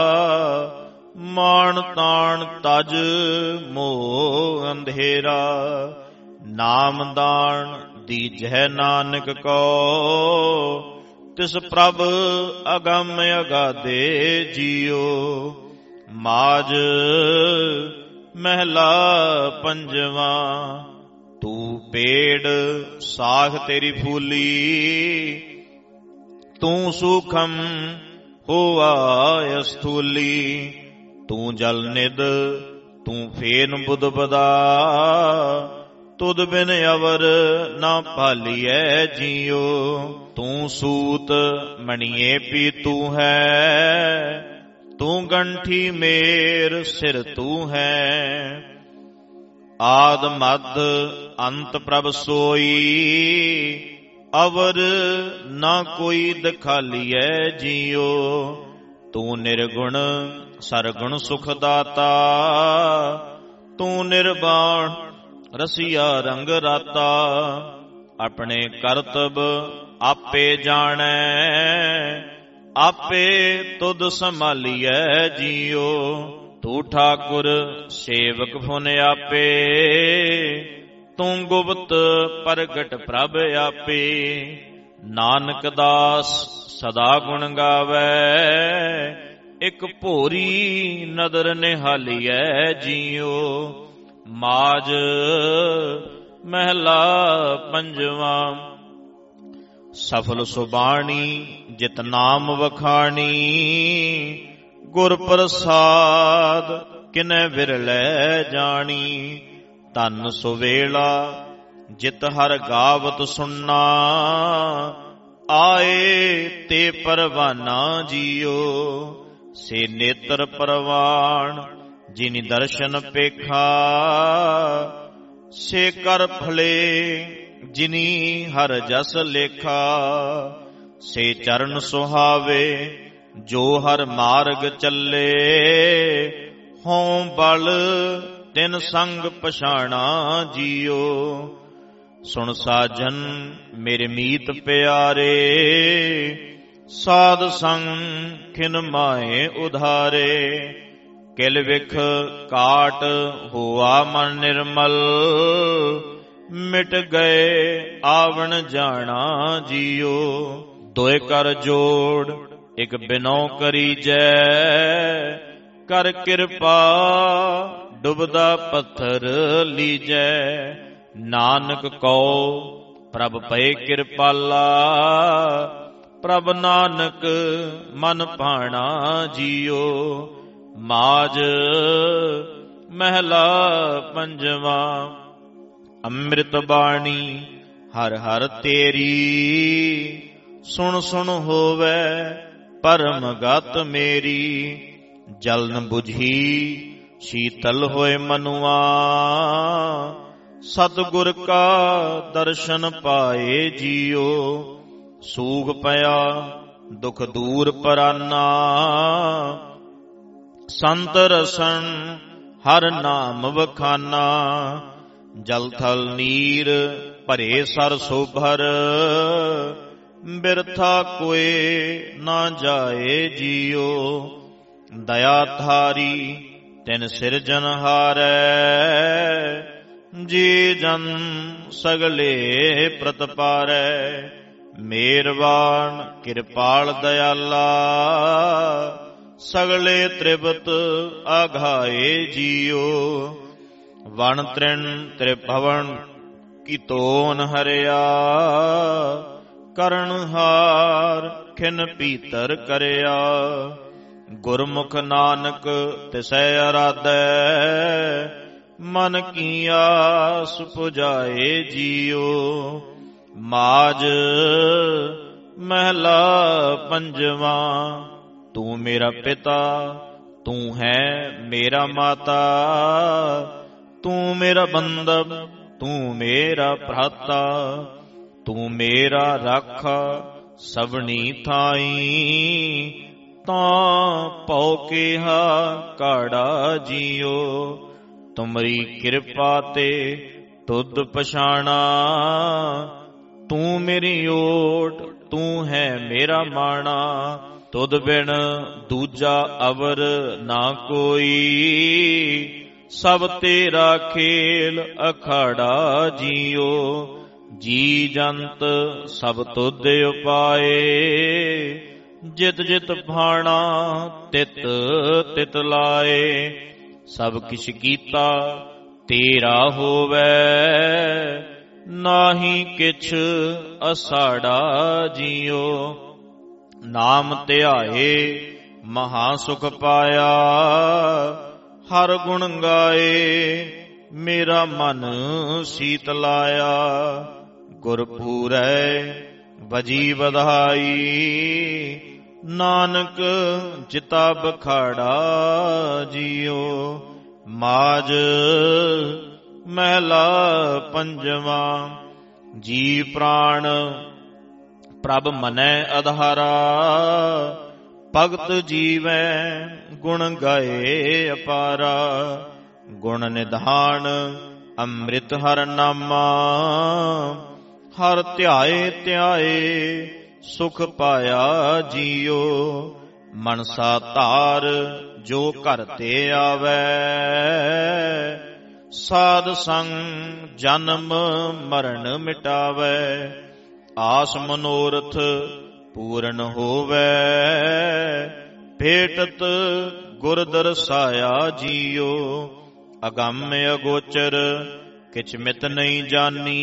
ਮਾਣ ਤਾਣ ਤਜ ਮੋਹ ਅੰਧੇਰਾ। ਨਾਮ ਦਾਨ ਦੀਜੈ ਨਾਨਕ ਕੋ, ਤਿਸ ਪ੍ਰਭ ਅਗੰਮ ਅਗਾਧੇ ਜੀਓ। ਮਾਜ ਮਹਿਲਾ ਪੰਜਵਾਂ, ਤੂੰ ਪੇੜ ਸਾਖ ਤੇਰੀ ਫੂਲੀ। ਤੂੰ ਸੂਖਮ ਹੋਆ ਅਸਥੂਲੀ। ਤੂੰ ਜਲ ਨਿਦ ਤੂੰ ਫੇਨ ਬੁੱਧ ਬਦਾ। ਤੁਧ ਬਿਨ ਅਵਰ ਨਾ ਭਾਲੀਐ ਜੀਓ। ਤੂੰ ਸੂਤ ਮਣੀਏ ਪੀ ਤੂੰ ਹੈ। ਤੂੰ ਗੰਠੀ ਮੇਰ ਸਿਰ ਤੂੰ ਹੈ। ਆਦ ਮਦ ਅੰਤ ਪ੍ਰਭ ਸੋਈ। ਅਵਰ ਨਾ ਕੋਈ ਦਿਖਾਲੀਐ ਜੀਓ। ਤੂੰ ਨਿਰਗੁਣ ਸਰਗੁਣ ਸੁਖ ਦਾਤਾ। ਤੂੰ ਨਿਰਵਾਣ ਰਸੀਆ ਰੰਗ ਰਾਤਾ। ਆਪਣੇ ਕਰਤਬ ਆਪੇ ਜਾਣੈ। ਆਪੇ ਤੁਧ ਸੰਭਾਲੀਐ ਜੀਓ। ਤੂੰ ਠਾਕੁਰ ਸੇਵਕ ਫੁਨ ਆਪੇ, ਤੂੰ ਗੁਪਤ ਪ੍ਰਗਟ ਪ੍ਰਭ ਆਪੇ। ਨਾਨਕ ਦਾਸ ਸਦਾ ਗੁਣ ਗਾਵੈ, ਇਕ ਭੋਰੀ ਨਦਰ ਨਿਹਾਲੀਐ ਜੀਓ। ਮਾਝ ਮਹਿਲਾ ਪੰਜਵਾਂ। ਸਫਲ ਸੁਬਾਣੀ ਜਿਤ ਨਾਮ ਵਖਾਣੀ, ਗੁਰ ਪ੍ਰਸਾਦ ਕਿਨੈ ਵਿਰਲੇ ਜਾਣੀ। ਧਨ ਸੁਵੇਲਾ ਜਿਤ ਹਰ ਗਾਵਤ ਸੁਣਨਾ, ਆਏ ਤੇ ਪਰਵਾਨਾ ਜੀਓ। ਸੇ ਨੇਤਰ ਪਰਵਾਨ ਜਿਨੀ ਦਰਸ਼ਨ ਪੇਖਾ, ਸੇ ਕਰ ਫਲੇ ਜਿਨੀ ਹਰ ਜਸ ਲੇਖਾ। ਸੇ ਚਰਨ ਸੁਹਾਵੇ ਜੋ ਹਰ ਮਾਰਗ ਚੱਲੇ, ਹੋਂ ਬਲ ਤਿਨ ਸੰਗ ਪਛਾਣਾ ਜੀਓ। ਸੁਣ ਸਾਜਨ ਮੇਰੇ ਮੀਤ ਪਿਆਰੇ, ਸਾਧ ਸੰਗ ਖਿਨ ਮਾਏ ਉਧਾਰੇ। ਕਿਲ ਵਿਖ ਕਾਟ ਹੋਆ ਮਨ ਨਿਰਮਲ, ਮਿਟ ਗਏ ਆਵਣ ਜਾਣਾ ਜੀਓ। ਦੋਇ ਕਰ ਜੋੜ ਇਕ ਬਿਨੋ ਕਰੀਜੈ, ਕਰ ਕਿਰਪਾ ਡੁਬਦਾ ਪੱਥਰ ਲੀਜੈ। ਨਾਨਕ ਕਉ ਪ੍ਰਭ ਪਏ ਕਿਰਪਾਲਾ, ਪ੍ਰਭ ਨਾਨਕ ਮਨ ਭਾਣਾ ਜੀਓ। ਮਾਝ ਮਹਿਲਾ ਪੰਜਵਾਂ। ਅੰਮ੍ਰਿਤ ਬਾਣੀ ਹਰ ਹਰ ਤੇਰੀ, ਸੁਣ ਸੁਣ ਹੋਵੇ ਪਰਮ ਗਤ ਮੇਰੀ। ਜਲਨ ਬੁਝੀ ਸ਼ੀਤਲ ਹੋਏ ਮਨੁਆ, ਸਤਿਗੁਰ ਕਾ ਦਰਸ਼ਨ ਪਾਏ ਜੀਓ। ਸੂਗ ਪਿਆ ਦੁਖ ਦੂਰ ਪਰਾਨਾ, ਸੰਤ ਰਸਨ ਹਰ ਨਾਮ ਵਖਾਨਾ। ਜਲ ਥਲ ਨੀਰ ਭਰੇ ਸਰ ਸੋਭਰ, ਬਿਰਥਾ ਕੋਏ ਨਾ ਜਾਏ ਜੀਓ। ਦਇਆ ਧਾਰੀ ਤਿਨ ਸਿਰਜਨ ਹਾਰੈ, ਜੀ ਜਨ ਸਗਲੇ ਪ੍ਰਤਪਾਰੈ। ਮੇਰਵਾਨ ਕਿਰਪਾਲ ਦਿਆਲਾ, ਸਗਲੇ ਤ੍ਰਿਪਤ ਆਘਾਏ ਜੀਓ। ਵਣ ਤ੍ਰਿਣ ਤ੍ਰਿਭਵਨ ਕੀ ਤੋਨ ਹਰਿਆ, ਕਰਨਹਾਰ ਖਿਨ ਪੀਤਰ ਕਰਿਆ। ਗੁਰਮੁਖ ਨਾਨਕ ਤਿਸੈ ਅਰਾਧੈ, ਮਨ ਕੀ ਆਸ ਪੁਜਾਏ ਜੀਓ। ਮਾਝ ਮਹਿਲਾ ਪੰਜਵਾਂ। ਤੂੰ ਮੇਰਾ ਪਿਤਾ, ਤੂੰ ਹੈ ਮੇਰਾ ਮਾਤਾ। ਤੂੰ ਮੇਰਾ ਬੰਧਪ, ਤੂੰ ਮੇਰਾ ਭਰਾਤਾ। ਤੂੰ ਮੇਰਾ ਰਾਖਾ ਸਭਨੀ ਥਾਈ, ਤਾਂ ਭਉ ਕੇਹਾ ਕਾੜਾ ਜੀਓ। ਤੁਮਰੀ ਕਿਰਪਾ ਤੇ ਤੁਧ ਪਛਾਣਾ, ਤੂੰ ਮੇਰੀ ਓਟ, ਤੂੰ ਹੈ ਮੇਰਾ ਮਾਣਾ। ਤੁਧ ਬਿਨ ਦੂਜਾ ਅਵਰ ਨਾ ਕੋਈ, ਸਭ ਤੇਰਾ ਖੇਲ ਅਖਾੜਾ ਜੀਓ। ਜੀ ਜੰਤ ਸਭ ਤੁਧ ਉਪਾਏ, ਜਿਤ ਜਿਤ ਭਾਣਾ ਤਿਤ ਤਿਤ ਲਾਏ। ਸਭ ਕਿਛ ਕੀਤਾ ਤੇਰਾ ਹੋਵੈ, ਨਾਹੀ ਕਿਛ ਅਸਾੜਾ ਜੀਓ। ਨਾਮ ਧਿਆਏ ਮਹਾ ਸੁਖ ਪਾਇਆ, ਹਰ ਗੁਣ ਗਾਏ ਮੇਰਾ ਮਨ ਸੀਤ ਲਾਇਆ। ਗੁਰਪੂਰੈ ਵਜੀ ਵਧਾਈ, ਨਾਨਕ ਜਿਤਾ ਬਖਾੜਾ ਜੀਓ। ਮਾਝ ਮਹਿਲਾ ਪੰਜਵਾਂ। ਜੀ ਪ੍ਰਾਣ ਪ੍ਰਭ ਮਨੈ ਅਧਾਰਾ, ਭਗਤ ਜੀਵੈ ਗੁਣ ਗਾਏ ਅਪਾਰਾ। ਗੁਣ ਨਿਧਾਨ ਅੰਮ੍ਰਿਤ ਹਰ ਨਾਮਾ, ਹਰ ਧਿਆਏ ਧਿਆਏ ਸੁਖ ਪਾਇਆ ਜੀਓ। ਮਨਸਾ ਧਾਰ ਜੋ ਘਰ ਤੇ ਆਵੈ, ਸਾਧ ਸੰਗ ਜਨਮ ਮਰਨ ਮਿਟਾਵੈ। ਆਸ ਮਨੋਰਥ ਪੂਰਨ ਹੋਵੈ, ਭੇਟਤ ਗੁਰ ਦਰਸਾਇਆ ਜੀਓ। ਅਗੰਮ ਅਗੋਚਰ ਕਿਛ ਮਿਤ ਨਹੀਂ ਜਾਨੀ,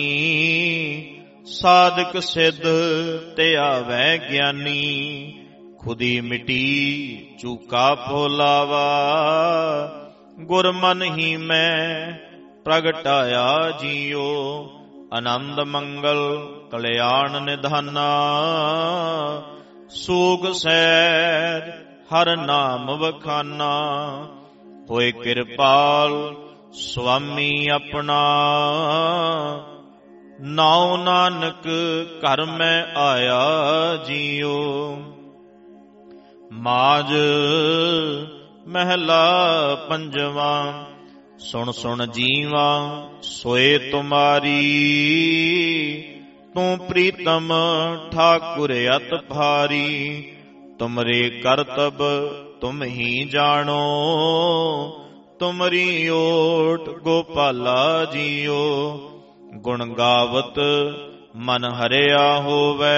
ਸਾਧਕ ਸਿੱਧ ਤੇ ਆਵੈ ਗਿਆਨੀ। ਖੁਦੀ ਮਿਟੀ ਚੂਕਾ ਭੋਲਾਵਾ, ਗੁਰ ਮਨ ਹੀ ਮੈਂ ਪ੍ਰਗਟਾਇਆ ਜੀਓ। ਆਨੰਦ ਮੰਗਲ ਕਲਿਆਣ ਨਿਧਾਨਾ, ਸੂਗ ਸਹਿਜ ਹਰ ਨਾਮ ਵਖਾਨਾ। ਹੋਏ ਕਿਰਪਾਲ ਸੁਆਮੀ ਆਪਣਾ, ਨਾਉ ਨਾਨਕ ਘਰ ਮੈਂ ਆਇਆ ਜੀਓ। ਮਾਝ ਮਹਿਲਾ ਪੰਜਵਾਂ। ਸੁਣ ਸੁਣ ਜੀਵਾ ਸੋਏ ਤੁਮਾਰੀ, ਤੂੰ ਪ੍ਰੀਤਮ ਠਾਕੁਰ ਅਤ ਭਾਰੀ। ਤੁਮਰੇ ਕਰਤਬ ਤੁਮ ਹੀ ਜਾਣੋ, ਤੁਮਰੀ ਓਟ ਗੋਪਾਲਾ ਜੀਓ। ਗੁਣ ਗਾਵਤ ਮਨ ਹਰਿਆ ਹੋਵੈ,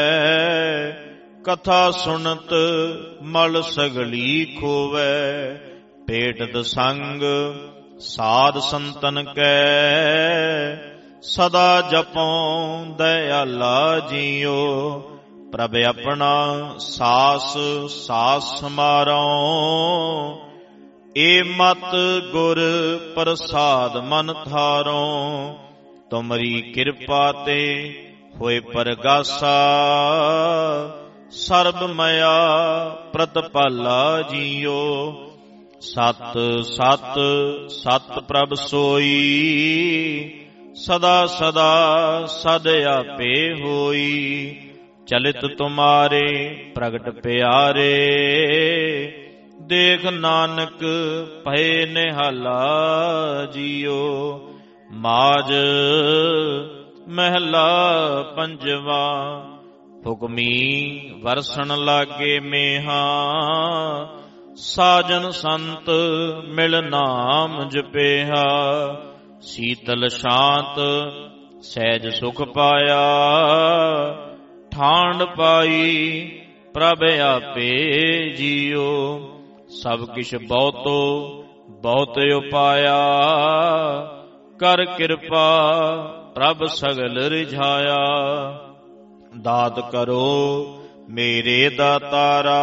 ਕਥਾ ਸੁਣਤ ਮਲ ਸਗਲੀ ਖੋਵੈ। ਭੇਟਤ ਸੰਗ ਸਾਧ ਸੰਤਨ ਕੈ, ਸਦਾ ਜਪੋਂ ਦਇਆਲਾ ਜੀਓ। ਪ੍ਰਭ ਆਪਣਾ ਸਾਸ ਸਾਸ ਸਮਾਰੋ, ਏ ਮਤ ਗੁਰ ਪ੍ਰਸਾਦ ਮਨ ਥਾਰੋ। ਤੁਮਰੀ ਕਿਰਪਾ ਤੇ ਹੋਏ ਪਰਗਾਸਾ, ਸਰਬ ਮਇਆ ਪ੍ਰਤਪਾਲਾ ਜੀਓ। ਸਤ ਸਤ ਸਤ ਪ੍ਰਭ ਸੋਈ, ਸਦਾ ਸਦਾ ਸਦ ਆਪੇ ਹੋਈ। ਚਲਿਤ ਤੁਮਾਰੇ ਪ੍ਰਗਟ ਪਿਆਰੇ, ਦੇਖ ਨਾਨਕ ਭਏ ਨਿਹਾਲਾ ਜੀਓ। ਮਾਝ ਮਹਿਲਾ ਪੰਜਵਾਂ। ਹੁਕਮੀ ਵਰਸਣ ਲਾਗੇ ਮੇਹਾ, ਸਾਜਨ ਸੰਤ ਮਿਲ ਨਾਮ ਜਪੇਹਾ। ਸੀਤਲ ਸ਼ਾਂਤ ਸਹਿਜ ਸੁਖ ਪਾਇਆ, ਠਾਂਡ ਪਾਈ ਪ੍ਰਭ ਆਪੇ ਜੀਓ। ਸਭ ਕਿਛ ਬਹੁਤੋ ਬਹੁਤ ਉਪਾਇਆ, ਕਰ ਕਿਰਪਾ ਪ੍ਰਭ ਸਗਲ ਰਿਝਾਇਆ। ਦਾਤ ਕਰੋ ਮੇਰੇ ਦਾਤਾਰਾ,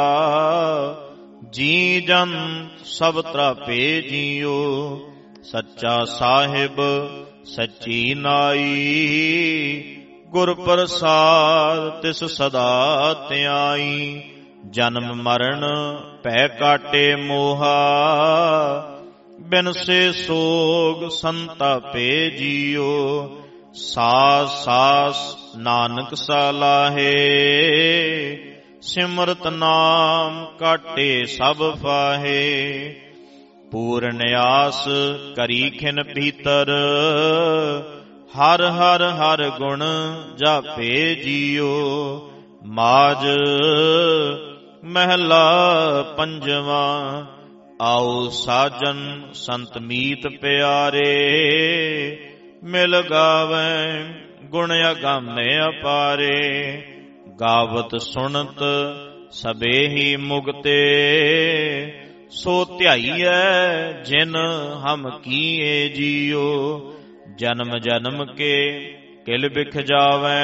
ਜੀ ਜਨ ਸਭ ਤਰਾਪੇ ਜੀਓ। ਸੱਚਾ ਸਾਹਿਬ ਸੱਚੀ ਨਾਈ, ਗੁਰ ਪ੍ਰਸਾਦ ਤਿਸ ਸਦਾ ਧਿਆਈ। ਜਨਮ ਮਰਨ ਭੈ ਕਾਟੇ ਮੋਹਾ, ਬਿਨਸੇ ਸੋਗ ਸੰਤਾਪੇ ਜੀਓ। ਸਾਸ ਸਾਸ ਨਾਨਕ ਸਲਾਹੇ, ਸਿਮਰਤ ਨਾਮ ਕਾਟੇ ਸਭ ਫਾਹੇ। ਪੂਰਨ ਆਸ ਕਰੀ ਖਿਨ ਭੀਤਰ, ਹਰ ਹਰ ਹਰ ਗੁਣ ਜਾਪੇ ਜੀਓ। ਮਾਝ ਮਹਿਲਾ ਪੰਜਵਾਂ। ਆਓ ਸਾਜਨ ਸੰਤ ਮੀਤ ਪਿਆਰੇ, ਮਿਲ ਗਾਵੈ ਗੁਣ ਅਗਾਮੇ ਅਪਾਰੇ। ਗਾਵਤ ਸੁਣਤ ਸਭੇ ਹੀ ਮੁਕਤੇ, ਸੋ ਧਿਆਈਐ ਜਿਨ ਹਮ ਕੀਏ ਜੀਓ। ਜਨਮ ਜਨਮ ਕੇ ਕਿਲ ਬਿਖ ਜਾਵੈ,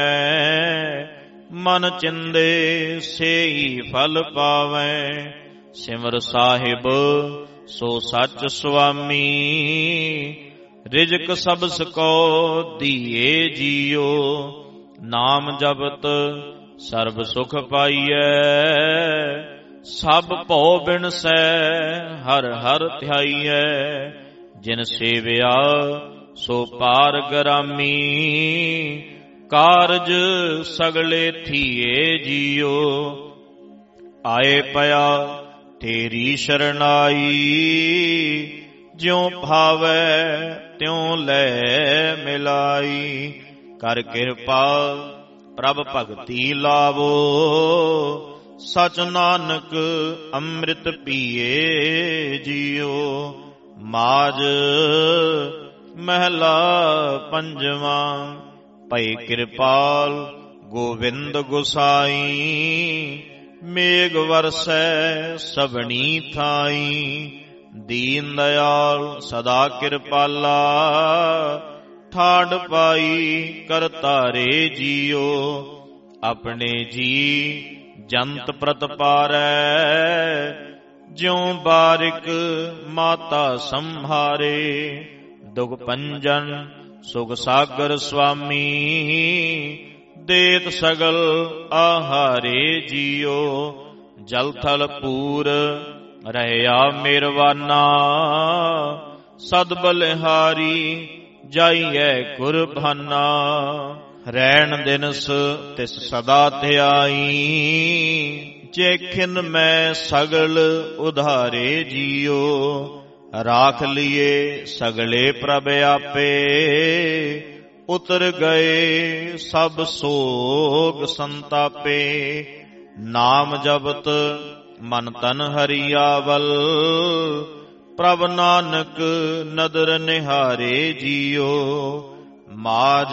ਮਨ ਚਿੰਦੇ ਸੇਈ ਫਲ ਪਾਵੈ। ਸਿਮਰ ਸਾਹਿਬ ਸੋ ਸੱਚ ਸੁਆਮੀ, ਰਿਜਕ ਸਬਸ ਕੋ ਦੀਏ ਜੀਓ। ਨਾਮ ਜਪਤ ਸਰਬ ਸੁਖ ਪਾਈਐ, ਸਭ ਭਉ ਬਿਨਸੈ ਹਰ ਹਰ ਧਿਆਈਐ। ਜਿਨ ਸੇਵਿਆ ਸੋ ਪਾਰ ਗਰਾਮੀ, ਕਾਰਜ ਸਗਲੇ ਥੀਏ ਜੀਓ। ਆਏ ਪਿਆ ਤੇਰੀ ਸ਼ਰਨਾਈ, ਜਿਉ ਭਾਵੈ ਤਿਉ ਲੈ ਮਿਲਾਈ। ਕਰ ਕਿਰਪਾ ਪ੍ਰਭ ਭਗਤੀ ਲਾਵੋ। ਸਚ ਨਾਨਕ ਅੰਮ੍ਰਿਤ ਪੀਏ ਜੀਓ। ਮਾਝ ਮਹਿਲਾ ਪੰਜਵਾਂ। ਭਈ ਕਿਰਪਾਲ ਗੋਵਿੰਦ ਗੁਸਾਈ। ਮੇਘ ਵਰਸੈ ਸਭਨੀ ਥਾਈ। ਦੀਨ ਦਇਆਲ ਸਦਾ ਕਿਰਪਾਲਾ। ਠਾੜ ਪਾਈ ਕਰਤਾਰੇ ਜੀਓ। ਆਪਣੇ ਜੀ ਜੰਤ ਪ੍ਰਤਪਾਰੈ। ਜਿਉ ਬਾਰਿਕ ਮਾਤਾ ਸੰਭਾਰੇ। ਦੁਖ ਭੰਜਨ ਸੁਖ ਸਾਗਰ ਸੁਆਮੀ। ਦੇਤ ਸਗਲ ਆਹਾਰੇ ਜੀਓ। ਜਲ ਥਲ ਪੂਰ ਰਹਿਆ ਮਿਰਵਾਨਾ। ਸਦ ਬਲਿਹਾਰੀ ਜਾਈਐ ਕੁਰਬਾਨਾ। ਰਹਿਣ ਦਿਨਸ ਤਿਸ ਸਦਾ ਧਿਆਈ। ਚੇਖਿਨ ਮੈਂ ਸਗਲ ਉਧਾਰੇ ਜੀਓ। ਰਾਖ ਲਿਏ ਸਗਲੇ ਪ੍ਰਭ ਆਪੇ। ਉਤਰ ਗਏ ਸਭ ਸੋਗ ਸੰਤਾਪੇ। ਨਾਮ ਜਪਤ ਮਨ ਤਨ ਹਰਿਆਵਲ। ਪ੍ਰਭ ਨਾਨਕ ਨਦਰ ਨਿਹਾਰੇ ਜੀਓ। ਮਾਝ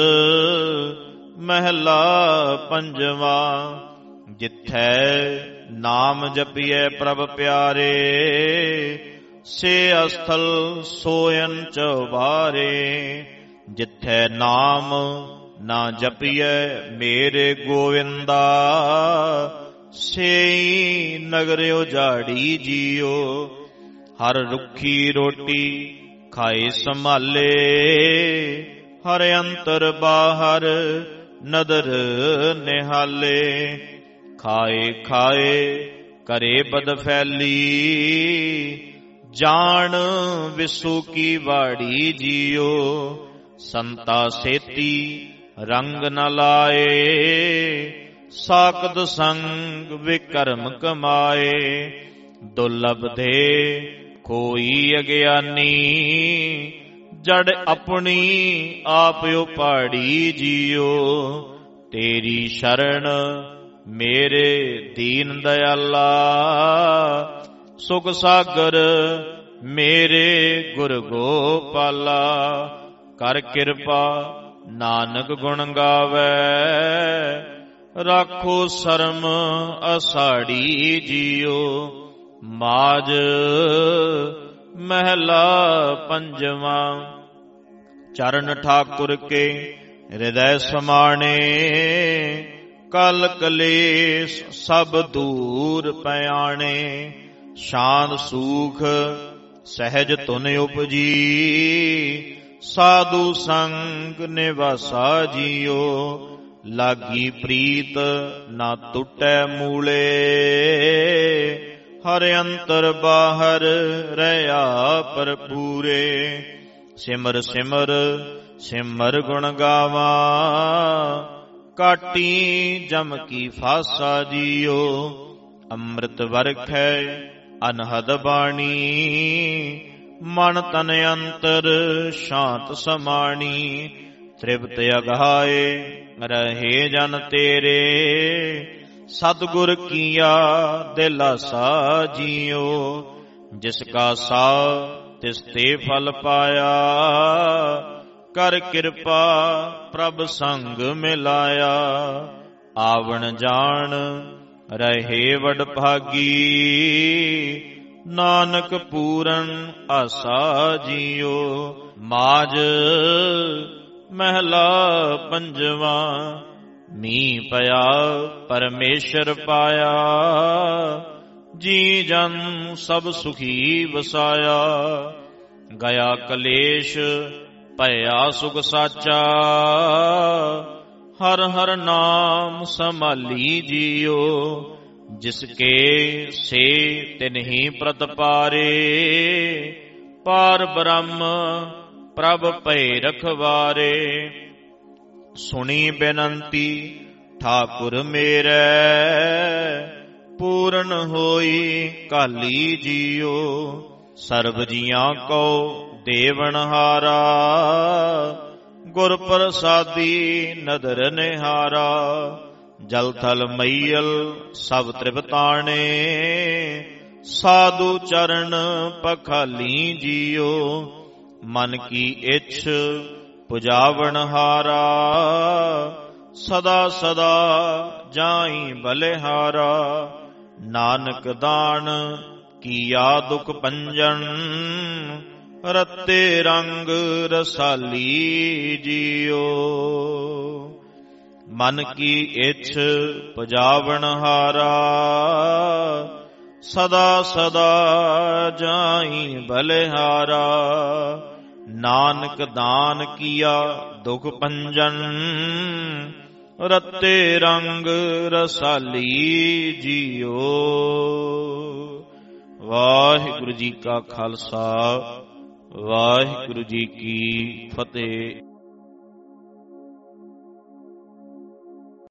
ਮਹਿਲਾ ਪੰਜਵਾਂ। ਜਿਥੈ ਨਾਮ ਜਪੀਐ ਪ੍ਰਭ ਪਿਆਰੇ। ਸੇ ਅਸਥਲ ਸੋਇਨ ਚਉਬਾਰੇ। ਜਿਥੈ ਨਾਮ ਨਾ ਜਪੀਐ ਮੇਰੇ ਗੋਵਿੰਦਾ। ਸੇਈ ਨਗਰ ਉਜਾੜੀ ਜੀਓ। ਹਰ ਰੁੱਖੀ ਰੋਟੀ ਖਾਏ ਸੰਭਾਲੇ। ਹਰ ਅੰਤਰ ਬਾਹਰ ਨਦਰ ਨਿਹਾਲੇ। ਖਾਏ ਖਾਏ ਕਰੇ ਬਦ ਫੈਲੀ। ਜਾਣ ਵਿਸੂ ਕੀ ਵਾੜੀ ਜੀਓ। ਸੰਤਾ ਸੇਤੀ ਰੰਗ ਨ ਲਾਏ। ਸਾਕਤ ਸੰਗ ਵਿਕਰਮ ਕਮਾਏ। ਦੁਰਲਭ ਦੇ ਕੋਈ ਅਗਿਆਨੀ। ਜੜ ਆਪਣੀ ਆਪ ਉਪਾੜੀ ਜੀਓ। ਤੇਰੀ ਸ਼ਰਨ ਮੇਰੇ ਦੀਨ ਦਇਆਲਾ। ਸੁਖ ਸਾਗਰ ਮੇਰੇ ਗੁਰ ਗੋਪਾਲਾ। ਕਰ ਕਿਰਪਾ ਨਾਨਕ ਗੁਣ ਗਾਵੈ। ਰਾਖੋ ਸਰਮ ਅਸਾੜੀ ਜੀਓ। ਮਾਝ ਮਹਿਲਾ ਪੰਜਵਾਂ। ਚਰਨ ਠਾਕੁਰ ਕੇ ਹਿਰਦੈ ਸਮਾਣੇ। ਕਲ ਕਲੇਸ਼ ਸਭ ਦੂਰ ਪਿਆਣੇ। ਸ਼ਾਂਤ ਸੂਖ ਸਹਿਜ ਧੁਨ ਉਪਜੀ। ਸਾਧੂ ਸੰਗ ਨਿਵਾਸਾ ਜੀਓ। ਲਾਗੀ ਪ੍ਰੀਤ ਨਾ ਟੁੱਟੈ ਮੂਲੇ। ਹਰ ਅੰਤਰ ਬਾਹਰ ਰਹਿਆ ਭਰਪੂਰੇ। ਸਿਮਰ ਸਿਮਰ ਸਿਮਰ ਗੁਣ ਗਾਵਾਂ। ਕਾਟੀ ਜਮ ਕੀ ਫਾਸਾ ਜੀਓ। ਅੰਮ੍ਰਿਤ ਵਰਖੈ ਅਨਹਦ ਬਾਣੀ। ਮਨ ਤਨ ਅੰਤਰ ਸ਼ਾਂਤ ਸਮਾਣੀ। ਤ੍ਰਿਪਤ ਅਗਾਏ ਰਹੇ ਜਨ ਤੇਰੇ। ਸਤਿਗੁਰ ਕੀਆ ਦਿਲਾਸਾ ਜੀਓ। ਜਿਸ ਕਾ ਸਾ ਤਿਸ ਤੇ ਫਲ ਪਾਇਆ। ਕਰ ਕਿਰਪਾ ਪ੍ਰਭ ਸੰਗ ਮਿਲਾਇਆ। ਆਵਣ ਜਾਣ ਰਹੇ ਵਡ ਭਾਗੀ। ਨਾਨਕ ਪੂਰਨ ਆਸਾ ਜੀਓ। ਮਾਝ ਮਹਿਲਾ ਪੰਜਵਾਂ। ਮੀਂਹ ਪਿਆ ਪਰਮੇਸ਼ਰ ਪਾਇਆ। ਜੀ ਜਨ ਸਭ ਸੁਖੀ ਵਸਾਇਆ। ਗਿਆ ਕਲੇਸ਼ ਭਇਆ ਸੁਖ ਸਾਚਾ। ਹਰ ਹਰ ਨਾਮ ਸੰਭਾਲੀ ਜੀਓ। ਜਿਸ ਕੇ ਸੇ ਤਿਨਹੀ ਪ੍ਰਤਪਾਰੇ। ਪਾਰ ਬ੍ਰਹਮ ਪ੍ਰਭ ਭੈ ਰਖਵਾਰੇ। ਸੁਣੀ ਬੇਨੰਤੀ ਠਾਕੁਰ ਮੇਰੇ। ਪੂਰਨ ਹੋਈ ਕਾਲੀ ਜੀਓ। ਸਰਬ ਜੀਆਂ ਕੋ ਦੇਵਨਹਾਰਾ। ਗੁਰ ਪ੍ਰਸਾਦੀ ਨਦਰ ਨਿਹਾਰਾ। ਜਲ ਥਲ ਮਈਲ ਸਭ ਤ੍ਰਿਪਤਾਣੇ, ਸਾਧੂ ਚਰਨ ਪਖਾਲੀ ਜੀਓ। ਮਨ ਕੀ ਇੱਛ ਪੁਜਾਵਣ ਹਾਰਾ, ਸਦਾ ਸਦਾ ਜਾਈ ਬਲਿਹਾਰਾ। ਨਾਨਕ ਦਾਨ ਕੀਆ ਦੁਖ ਭੰਜਨ, ਰਤੇ ਰੰਗ ਰਸਾਲੀ ਜੀਓ। ਮਨ ਕੀ ਇੱਛ ਪੁਜਾਵਣ ਹਾਰਾ, ਸਦਾ ਸਦਾ ਜਾਈ ਬਲਿਹਾਰਾ। ਨਾਨਕ ਦਾਨ ਕੀਆ ਦੁਖ ਭੰਜਨ, ਰਤੇ ਰੰਗ ਰਸਾਲੀ ਜੀਓ। ਵਾਹਿਗੁਰੂ ਜੀ ਕਾ ਖਾਲਸਾ, ਵਾਹਿਗੁਰੂ ਜੀ ਕੀ ਫਤਿਹ।